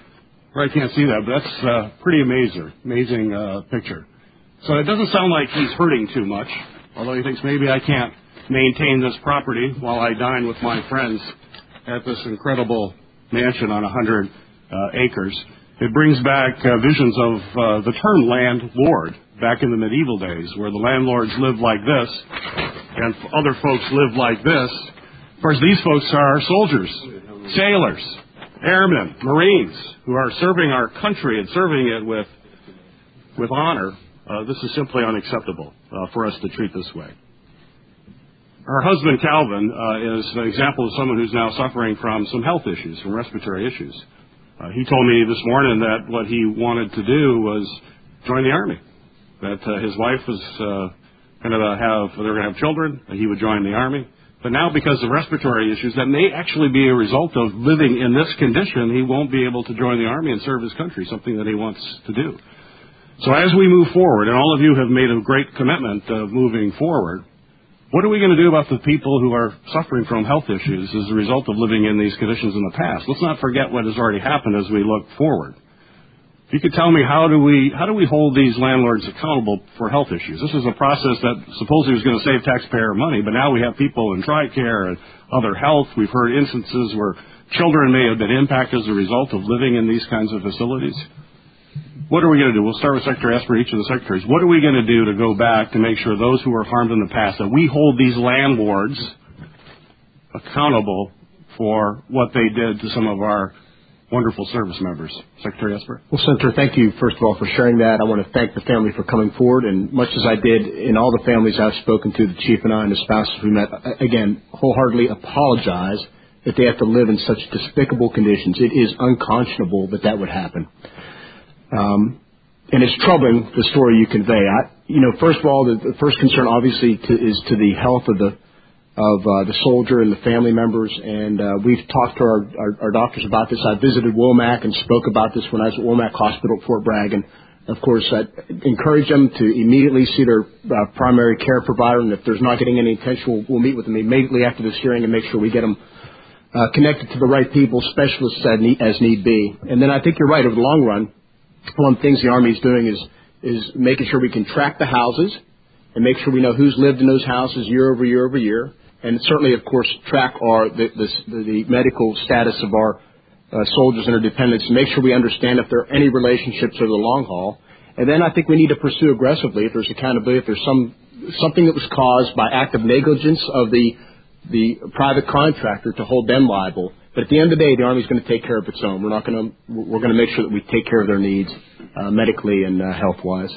R: I can't see that, but that's uh, pretty amazing, amazing uh, picture. So it doesn't sound like he's hurting too much, although he thinks maybe I can't maintain this property while I dine with my friends at this incredible mansion on a hundred uh, acres. It brings back uh, visions of uh, the term landlord back in the medieval days, where the landlords lived like this and other folks lived like this. Of course, these folks are soldiers, sailors, airmen, Marines, who are serving our country and serving it with with honor. Uh, this is simply unacceptable uh, for us to treat this way. Her husband, Calvin, uh, is an example of someone who's now suffering from some health issues, from respiratory issues. Uh, he told me this morning that what he wanted to do was join the Army, that uh, his wife was uh, going to have, they're going to have children, that he would join the Army. But now, because of respiratory issues, that may actually be a result of living in this condition, he won't be able to join the Army and serve his country, something that he wants to do. So as we move forward, and all of you have made a great commitment of moving forward, what are we going to do about the people who are suffering from health issues as a result of living in these conditions in the past? Let's not forget what has already happened as we look forward. If you could tell me, how do we how do we hold these landlords accountable for health issues? This is a process that supposedly was going to save taxpayer money, but now we have people in TRICARE and other health. We've heard instances where children may have been impacted as a result of living in these kinds of facilities. What are we going to do? We'll start with Secretary Esper, each of the secretaries. What are we going to do to go back to make sure those who were harmed in the past, that we hold these landlords accountable for what they did to some of our wonderful service members? Secretary Esper.
S: Well, Senator, thank you, first of all, for sharing that. I want to thank the family for coming forward. And much as I did in all the families I've spoken to, the chief and I and the spouses we met, again, wholeheartedly apologize that they have to live in such despicable conditions. It is unconscionable that that would happen. Um, and it's troubling, the story you convey. I, you know, first of all, the, the first concern obviously to, is to the health of the of uh, the soldier and the family members. And uh, we've talked to our, our, our doctors about this. I visited Womack and spoke about this when I was at Womack Hospital at Fort Bragg. And, of course, I encourage them to immediately see their uh, primary care provider. And if there's not getting any attention, we'll, we'll meet with them immediately after this hearing and make sure we get them uh, connected to the right people, specialists as need, as need be. And then I think you're right, over the long run, one of the things the Army is doing is is making sure we can track the houses and make sure we know who's lived in those houses year over year over year, and certainly, of course, track our the the, the medical status of our uh, soldiers and their dependents, and make sure we understand if there are any relationships over the long haul. And then I think we need to pursue aggressively if there's accountability, if there's some something that was caused by act of negligence of the the private contractor, to hold them liable. But at the end of the day, the Army is going to take care of its own. We're not going to. We're going to make sure that we take care of their needs, uh, medically and uh, health-wise.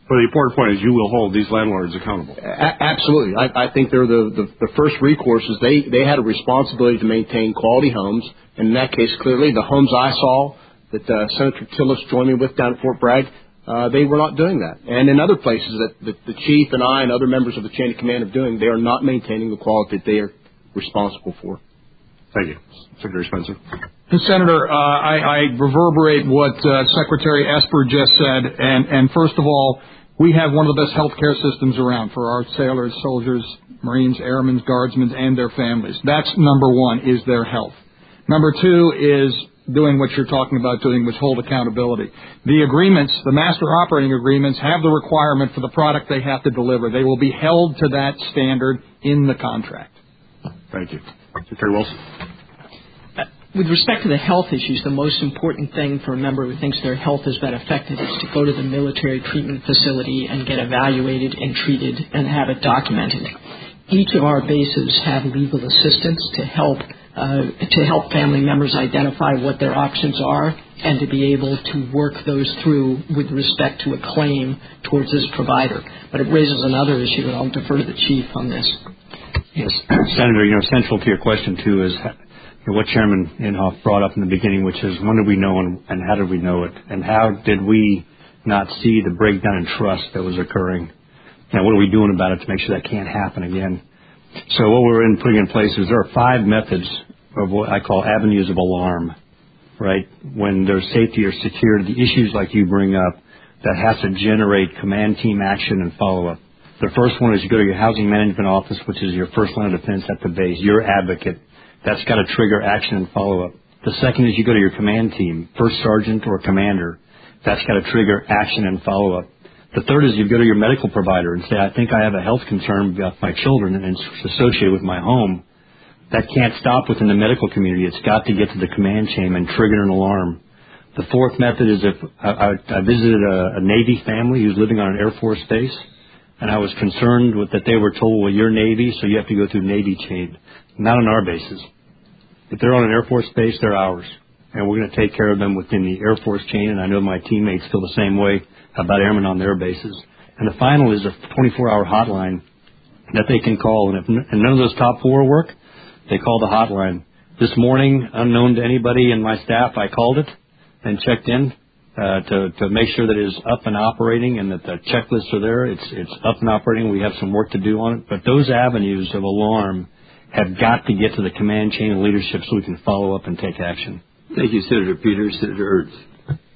R: But the important point is you will hold these landlords accountable.
S: A- absolutely. I, I think they're the, the, the first recourse is they, they had a responsibility to maintain quality homes. And in that case, clearly, the homes I saw that uh, Senator Tillis joined me with down at Fort Bragg, uh, they were not doing that. And in other places that, that the chief and I and other members of the chain of command are doing, they are not maintaining the quality that they are responsible for.
R: Thank you. Secretary Spencer.
T: Senator, uh, I, I reverberate what uh, Secretary Esper just said. And, and first of all, we have one of the best health care systems around for our sailors, soldiers, Marines, airmen, guardsmen, and their families. That's number one, is their health. Number two is doing what you're talking about doing, which hold accountability. The agreements, the master operating agreements, have the requirement for the product they have to deliver. They will be held to that standard in the contract.
R: Thank you. Secretary Wilson.
U: With respect to the health issues, the most important thing for a member who thinks their health has been affected is to go to the military treatment facility and get evaluated and treated and have it documented. Each of our bases have legal assistance to help uh, to help family members identify what their options are and to be able to work those through with respect to a claim towards this provider. But it raises another issue, and I'll defer to the chief on this.
V: Yes, Senator, you know, central to your question, too, is what Chairman Inhofe brought up in the beginning, which is when did we know and, and how did we know it, and how did we not see the breakdown in trust that was occurring? Now, what are we doing about it to make sure that can't happen again? So what we're in putting in place is there are five methods of what I call avenues of alarm, right? When there's safety or security, the issues like you bring up that has to generate command team action and follow-up. The first one is you go to your housing management office, which is your first line of defense at the base, your advocate. That's got to trigger action and follow-up. The second is you go to your command team, first sergeant or commander. That's got to trigger action and follow-up. The third is you go to your medical provider and say, I think I have a health concern about my children and it's associated with my home. That can't stop within the medical community. It's got to get to the command chain and trigger an alarm. The fourth method is if I, I, I visited a, a Navy family who's living on an Air Force base, and I was concerned with that they were told, well, you're Navy, so you have to go through Navy chain. Not on our bases. If they're on an Air Force base, they're ours. And we're going to take care of them within the Air Force chain, and I know my teammates feel the same way about airmen on their bases. And the final is a twenty-four hour hotline that they can call. And if n- and none of those top four work, they call the hotline. This morning, unknown to anybody in my staff, I called it and checked in uh, to, to make sure that it is up and operating and that the checklists are there. It's, it's up and operating. We have some work to do on it. But those avenues of alarm have got to get to the command chain of leadership so we can follow up and take action.
D: Thank you, Senator Peters. Senator Ernst.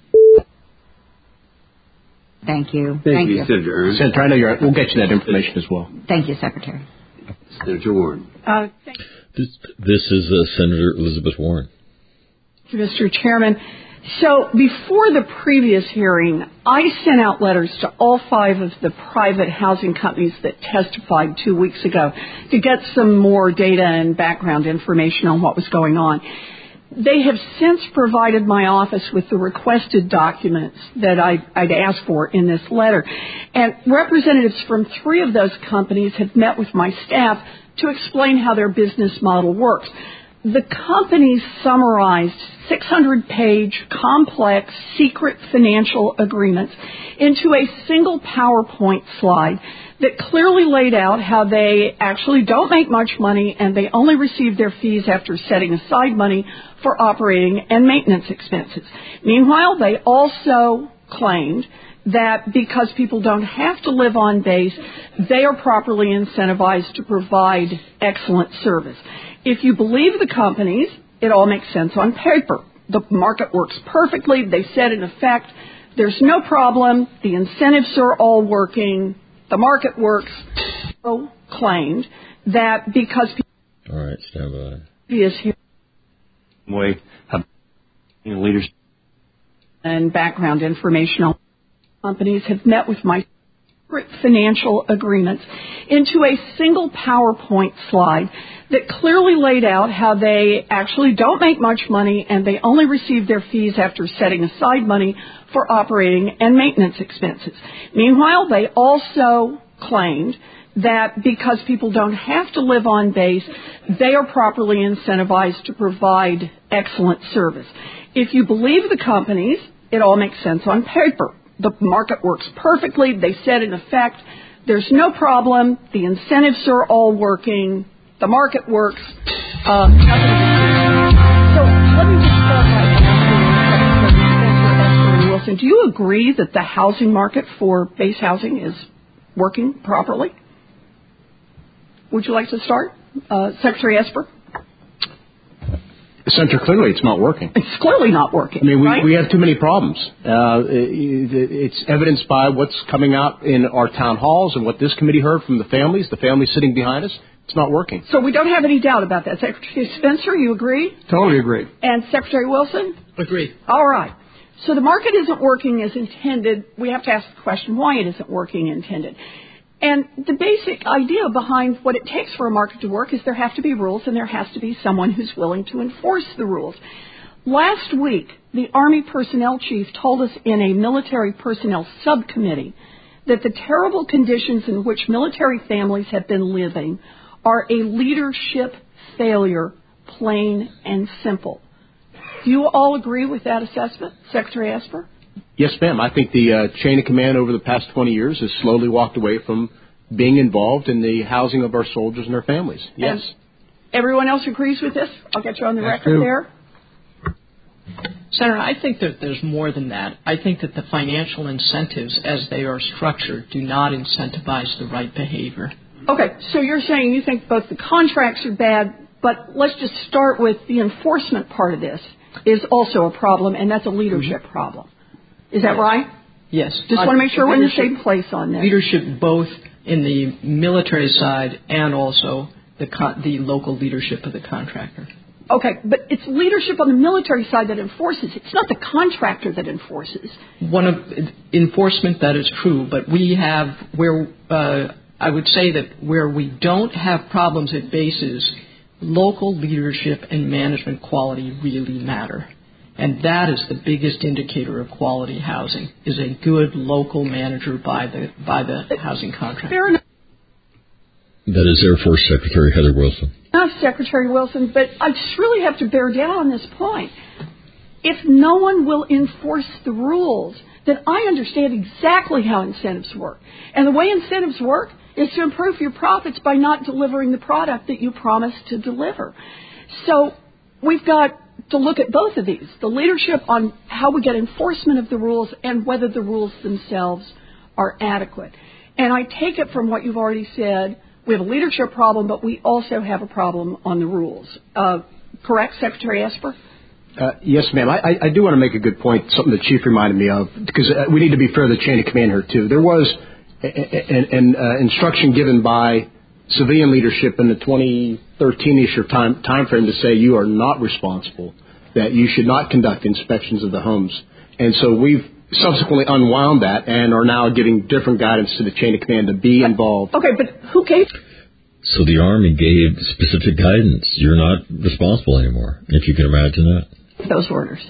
W: Thank you.
D: Thank,
W: Thank
D: you,
W: you.
D: Senator Ernst.
S: Senator, I know you're, we'll get you that information as well.
W: Thank you, Secretary.
D: Senator Warren.
K: Uh, thank
C: This, this is uh, Senator Elizabeth Warren.
K: you, Mister Chairman. So before the previous hearing, I sent out letters to all five of the private housing companies that testified two weeks ago to get some more data and background information on what was going on. They have since provided my office with the requested documents that I, I'd asked for in this letter. And representatives from three of those companies have met with my staff to explain how their business model works. The companies summarized six hundred page complex secret financial agreements into a single PowerPoint slide that clearly laid out how they actually don't make much money and they only receive their fees after setting aside money for operating and maintenance expenses. Meanwhile, they also claimed that because people don't have to live on base, they are properly incentivized to provide excellent service. If you believe the companies, it all makes sense on paper. The market works perfectly. They said, in effect, there's no problem. The incentives are all working. The market works. So claimed that because people...
C: All right, stand by.
K: Is here
V: Way of leadership
K: and background information on companies have met with my financial agreements into a single PowerPoint slide that clearly laid out how they actually don't make much money and they only receive their fees after setting aside money for operating and maintenance expenses. Meanwhile, they also claimed that because people don't have to live on base, they are properly incentivized to provide excellent service. If you believe the companies, it all makes sense on paper. the market works perfectly. They said, in effect, there's no problem. The incentives are all working. The market works. Uh, so let me just start by asking Secretary Wilson, do you agree that the housing market for base housing is working properly? Would you like to start? Uh, Secretary Esper?
S: Senator, clearly it's not working.
K: It's clearly not working.
S: I mean, we,
K: right?
S: we have too many problems. Uh, it, it's evidenced by what's coming out in our town halls and what this committee heard from the families, the families sitting behind us. It's not working.
K: So we don't have any doubt about that. Secretary Spencer, you agree?
T: Totally agree.
K: And Secretary Wilson?
U: Agree.
K: All right. So the market isn't working as intended. We have to ask the question why it isn't working as intended. And the basic idea behind what it takes for a market to work is there have to be rules and there has to be someone who's willing to enforce the rules. Last week, the Army personnel chief told us in a military personnel subcommittee that the terrible conditions in which military families have been living are a leadership failure, plain and simple. Do you all agree with that assessment, Secretary Esper?
S: Yes, ma'am. I think the uh, chain of command over the past twenty years has slowly walked away from being involved in the housing of our soldiers and their families. Yes.
K: And everyone else agrees with this? I'll get you on the
T: That's
K: record
T: true.
K: there.
U: Senator, I think that there's more than that. I think that the financial incentives as they are structured do not incentivize the right behavior.
K: Okay, so you're saying you think both the contracts are bad, but let's just start with the enforcement part of this is also a problem, and that's a leadership mm-hmm. problem. Is that right?
U: Yes.
K: Just
U: uh,
K: want to make sure we're in the same place on that.
U: Leadership both in the military side and also the con- the local leadership of the contractor.
K: Okay, but it's leadership on the military side that enforces. It's not the contractor that enforces.
U: One of enforcement, that is true, but we have where uh, I would say that where we don't have problems at bases, local leadership and management quality really matter. And that is the biggest indicator of quality housing, is a good local manager by the by the housing contractor.
K: Fair enough.
C: That is Air Force Secretary Heather Wilson.
K: Enough, Secretary Wilson, but I just really have to bear down on this point. If no one will enforce the rules, then I understand exactly how incentives work. And the way incentives work is to improve your profits by not delivering the product that you promised to deliver. So we've got to look at both of these, the leadership on how we get enforcement of the rules and whether the rules themselves are adequate. And I take it from what you've already said, we have a leadership problem, but we also have a problem on the rules. Uh, correct, Secretary Esper?
S: Uh, yes, ma'am. I, I do want to make a good point, something the Chief reminded me of, because uh, we need to be fair to the chain of command here, too. There was an uh, instruction given by civilian leadership in the twenty thirteen-ish time, time frame to say you are not responsible, that you should not conduct inspections of the homes. And so we've subsequently unwound that and are now giving different guidance to the chain of command to be involved.
K: Okay, but who gave?
C: So the Army gave specific guidance. You're not responsible anymore, if you can imagine that.
K: Those orders.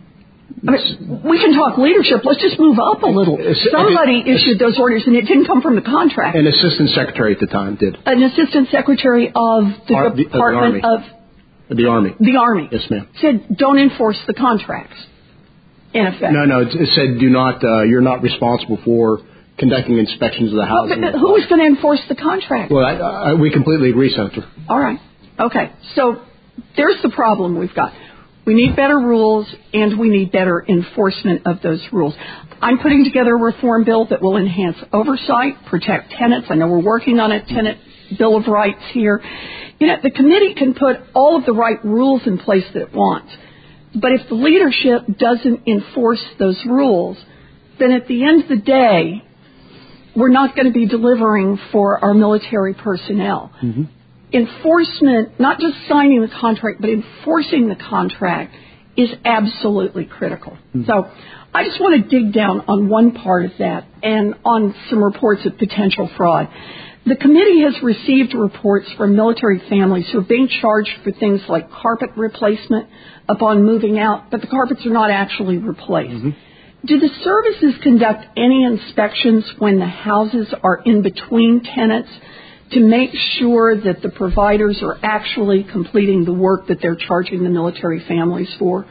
K: I mean, we can talk leadership. Let's just move up a little. Somebody issued those orders, and it didn't come from the contract.
S: An assistant secretary at the time did.
K: An assistant secretary of the
S: Ar- the,
K: Department
S: uh, the of... The Army.
K: The Army.
S: Yes, ma'am.
K: Said, don't enforce the contracts, in effect.
S: No, no, it, it said, do not, uh, you're not responsible for conducting inspections of the housing.
K: Well, but who is going to enforce the contract?
S: Well, I, I, we completely agree, Senator.
K: All right. Okay. So there's the problem we've got. We need better rules, and we need better enforcement of those rules. I'm putting together a reform bill that will enhance oversight, protect tenants. I know we're working on a tenant bill of rights here. You know, the committee can put all of the right rules in place that it wants. But if the leadership doesn't enforce those rules, then at the end of the day, we're not going to be delivering for our military personnel. Mm-hmm. Enforcement, not just signing the contract, but enforcing the contract is absolutely critical. Mm-hmm. So I just want to dig down on one part of that and on some reports of potential fraud. The committee has received reports from military families who are being charged for things like carpet replacement upon moving out, but the carpets are not actually replaced. Mm-hmm. Do the services conduct any inspections when the houses are in between tenants to make sure that the providers are actually completing the work that they're charging the military families for?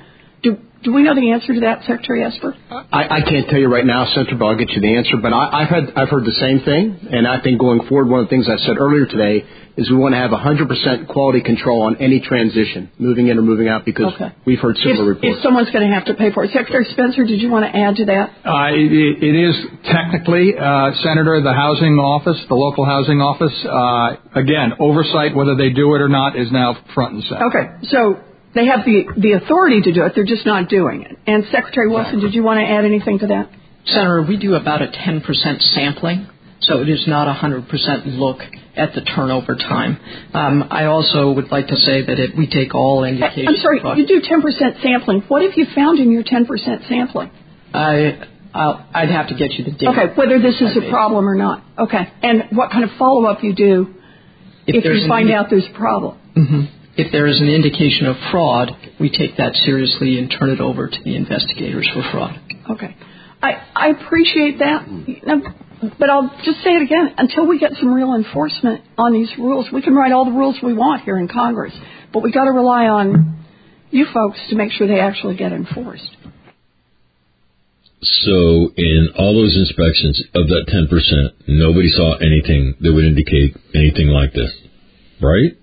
K: Do do we know the answer to that, Secretary Esper?
S: I, I can't tell you right now, Senator, but I'll get you the answer. But I, I've had I've heard the same thing, and I think going forward, one of the things I said earlier today is we want to have one hundred percent quality control on any transition, moving in or moving out, because
K: okay.
S: we've heard similar
K: if,
S: reports.
K: If someone's going to have to pay for it. Secretary Spencer, did you want to add to that?
T: Uh, it, it is technically, uh, Senator, the housing office, the local housing office. Uh, again, oversight, whether they do it or not, is now front and center.
K: Okay, so they have the, the authority to do it. They're just not doing it. And Secretary Wilson, did you want to add anything to that?
U: Senator, we do about a ten percent sampling, so it is not a one hundred percent look at the turnover time. Um, I also would like to say that if we take all indications...
K: I'm sorry, you do ten percent sampling. What have you found in your ten percent sampling?
U: I, I'll, I'd have to get you the data.
K: Okay, whether this is a problem or not. Okay, and what kind of follow-up you do if, if you find out there's a problem?
U: Mm-hmm. If there is an indication of fraud, we take that seriously and turn it over to the investigators for fraud.
K: Okay. I, I appreciate that, but I'll just say it again. Until we get some real enforcement on these rules, we can write all the rules we want here in Congress, but we got to rely on you folks to make sure they actually get enforced.
C: So in all those inspections of that ten percent, nobody saw anything that would indicate anything like this, right?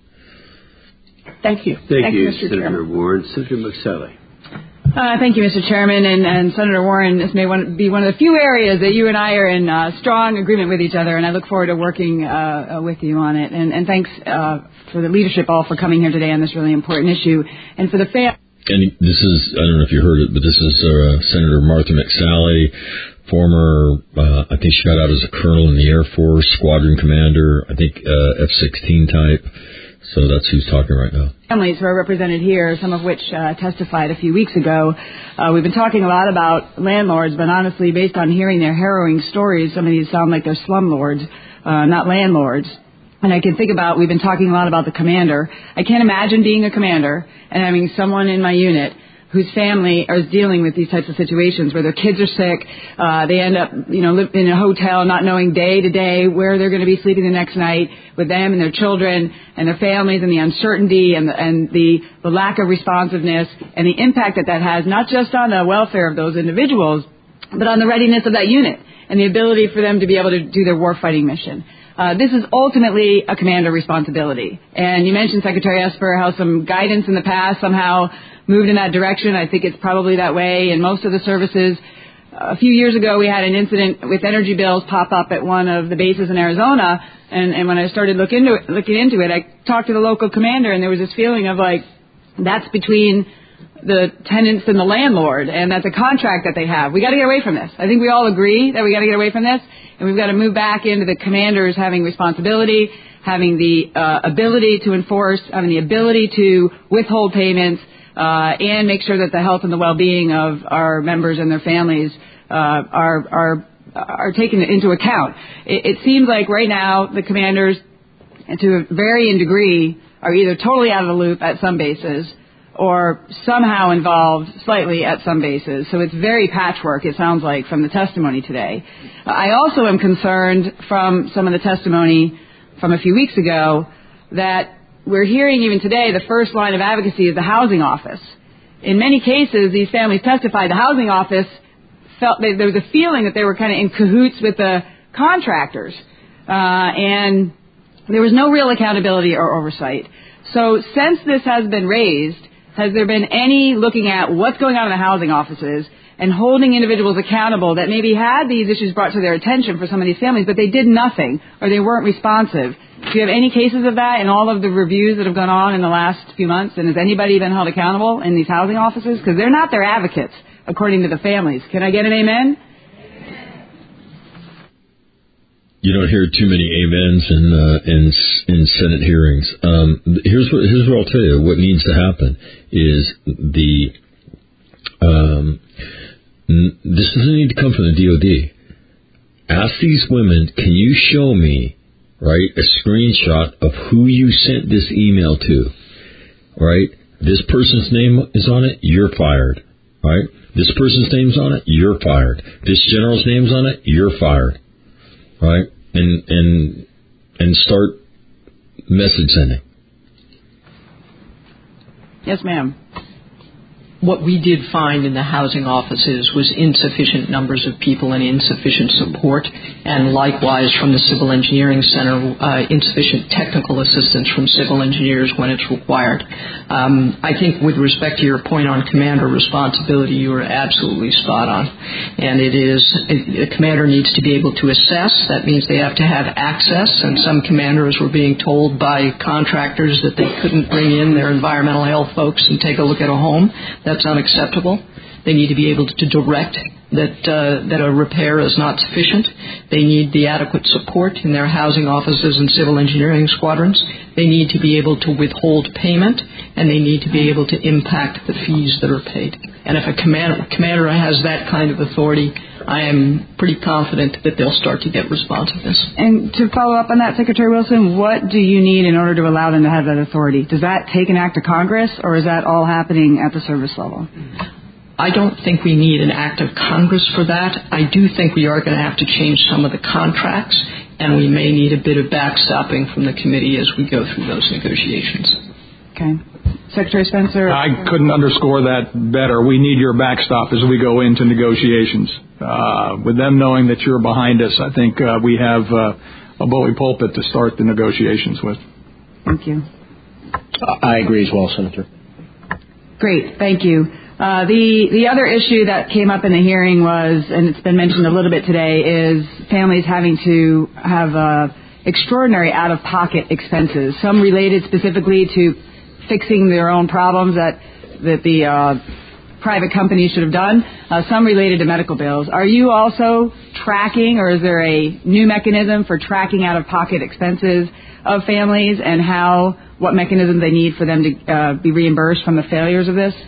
K: Thank you.
D: Thank,
K: Thank
D: you,
K: you, Mister
D: Senator
K: Chairman.
D: Warren. Senator McSally.
H: Uh, thank you, Mister Chairman. And, and Senator Warren, this may one, be one of the few areas that you and I are in uh, strong agreement with each other, and I look forward to working uh, with you on it. And, and thanks uh, for the leadership all for coming here today on this really important issue. And for the fam-
C: And this is, I don't know if you heard it, but this is uh, Senator Martha McSally, former, uh, I think she got out as a colonel in the Air Force, squadron commander, I think uh, F sixteen type. So that's who's talking right now.
H: Families who are represented here, some of which uh, testified a few weeks ago. Uh, we've been talking a lot about landlords, but honestly, based on hearing their harrowing stories, some of these sound like they're slumlords, uh, not landlords. And I can think about, we've been talking a lot about the commander. I can't imagine being a commander and having someone in my unit whose family is dealing with these types of situations where their kids are sick, uh, they end up, you know, live in a hotel not knowing day to day where they're going to be sleeping the next night with them and their children and their families, and the uncertainty and the, and the, the lack of responsiveness and the impact that that has, not just on the welfare of those individuals, but on the readiness of that unit and the ability for them to be able to do their warfighting mission. Uh, this is ultimately a commander responsibility. And you mentioned, Secretary Esper, how some guidance in the past somehow moved in that direction. I think it's probably that way in most of the services. A few years ago, we had an incident with energy bills pop up at one of the bases in Arizona, and, and when I started look into it, looking into it, I talked to the local commander, and there was this feeling of like, that's between the tenants and the landlord, and that's a contract that they have. We got to get away from this. I think we all agree that we got to get away from this, and we've got to move back into the commanders having responsibility, having the uh, ability to enforce, having the ability to withhold payments, Uh, and make sure that the health and the well-being of our members and their families uh, are are are taken into account. It, it seems like right now the commanders, to a varying degree, are either totally out of the loop at some bases or somehow involved slightly at some bases. So it's very patchwork, it sounds like, from the testimony today. I also am concerned from some of the testimony from a few weeks ago that we're hearing even today the first line of advocacy is the housing office. In many cases, these families testified the housing office felt that there was a feeling that they were kind of in cahoots with the contractors, uh, and there was no real accountability or oversight. So since this has been raised, has there been any looking at what's going on in the housing offices and holding individuals accountable that maybe had these issues brought to their attention for some of these families, but they did nothing or they weren't responsive? Do you have any cases of that in all of the reviews that have gone on in the last few months? And has anybody been held accountable in these housing offices? Because they're not their advocates, according to the families. Can I get an amen?
C: You don't hear too many amens in uh, in in Senate hearings. Um, here's what here's what I'll tell you. What needs to happen is the um, n- this doesn't need to come from the D O D. Ask these women, can you show me, right, a screenshot of who you sent this email to, right? This person's name is on it, you're fired, right? This person's name's on it, you're fired. This general's name's on it, you're fired, right? And and and start message sending.
H: Yes, ma'am.
U: what we did find in the housing offices was insufficient numbers of people and insufficient support, and likewise from the Civil Engineering Center, uh, insufficient technical assistance from civil engineers when it's required. Um, I think with respect to your point on commander responsibility, you are absolutely spot on. And it is, a commander needs to be able to assess. That means they have to have access, and some commanders were being told by contractors that they couldn't bring in their environmental health folks and take a look at a home. That's unacceptable. They need to be able to direct that uh, that a repair is not sufficient. They need the adequate support in their housing offices and civil engineering squadrons. They need to be able to withhold payment, and they need to be able to impact the fees that are paid. And if a commander, commander has that kind of authority, I am pretty confident that they'll start to get responsiveness.
H: And to follow up on that, Secretary Wilson, what do you need in order to allow them to have that authority? Does that take an act of Congress, or is that all happening at the service level?
U: I don't think we need an act of Congress for that. I do think we are going to have to change some of the contracts, and we may need a bit of backstopping from the committee as we go through those negotiations.
H: Okay. Secretary Spencer?
T: I couldn't underscore that better. We need your backstop as we go into negotiations. Uh, with them knowing that you're behind us, I think uh, we have uh, a bully pulpit to start the negotiations with.
H: Thank you.
S: I agree as well, Senator.
H: Great. Thank you. Uh, the, the other issue that came up in the hearing was, and it's been mentioned a little bit today, is families having to have uh, extraordinary out-of-pocket expenses, some related specifically to fixing their own problems that, that the uh, private companies should have done, uh, some related to medical bills. Are you also tracking, or is there a new mechanism for tracking out-of-pocket expenses of families, and how, what mechanism they need for them to uh, be reimbursed from the failures of this?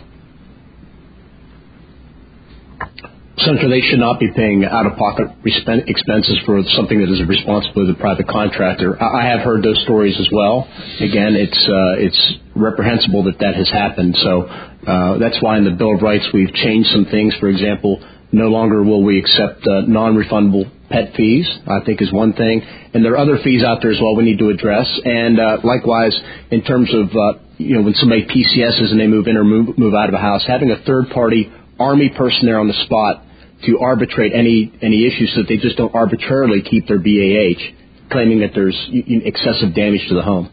S: Senator, they should not be paying out-of-pocket expenses for something that is a responsibility of the private contractor. I have heard those stories as well. Again, it's uh, it's reprehensible that that has happened. So uh, that's why in the Bill of Rights we've changed some things. For example, no longer will we accept uh, non-refundable pet fees, I think is one thing. And there are other fees out there as well we need to address. And uh, likewise, in terms of, uh, you know, when somebody P C S's and they move in or move, move out of a house, having a third-party Army person there on the spot to arbitrate any any issues so that they just don't arbitrarily keep their B A H, claiming that there's excessive damage to the home.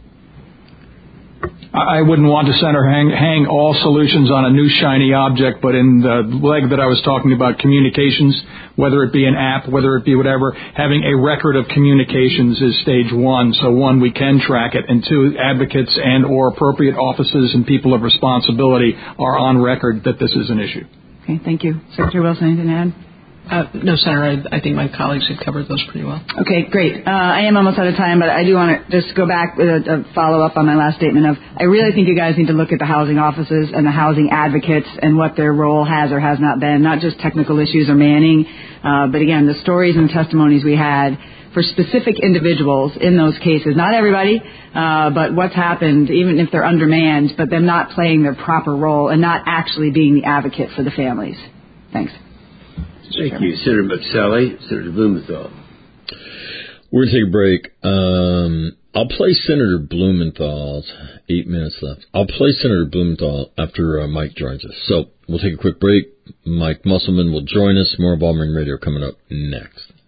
T: I wouldn't want to center hang, hang all solutions on a new shiny object, but in the leg that I was talking about, communications, whether it be an app, whether it be whatever, having a record of communications is stage one. So one, we can track it, and two, advocates and or appropriate offices and people of responsibility are on record that this is an issue.
H: Okay, thank you. Secretary Wilson, anything to add?
U: Uh, no, Senator, I, I think my colleagues have covered those pretty well.
H: Okay, great. Uh, I am almost out of time, but I do want to just go back with a, a follow-up on my last statement of, I really think you guys need to look at the housing offices and the housing advocates and what their role has or has not been, not just technical issues or manning, uh, but again, the stories and testimonies we had for specific individuals in those cases, not everybody, uh, but what's happened, even if they're undermanned, but them not playing their proper role and not actually being the advocate for the families. Thanks.
D: Thank you. Senator Mackselli, Senator Blumenthal.
C: We're going to take a break. Um, I'll play Senator Blumenthal's, eight minutes left. I'll play Senator Blumenthal after uh, Mike joins us. So we'll take a quick break. Mike Musselman will join us. More Ball Marine Radio coming up next.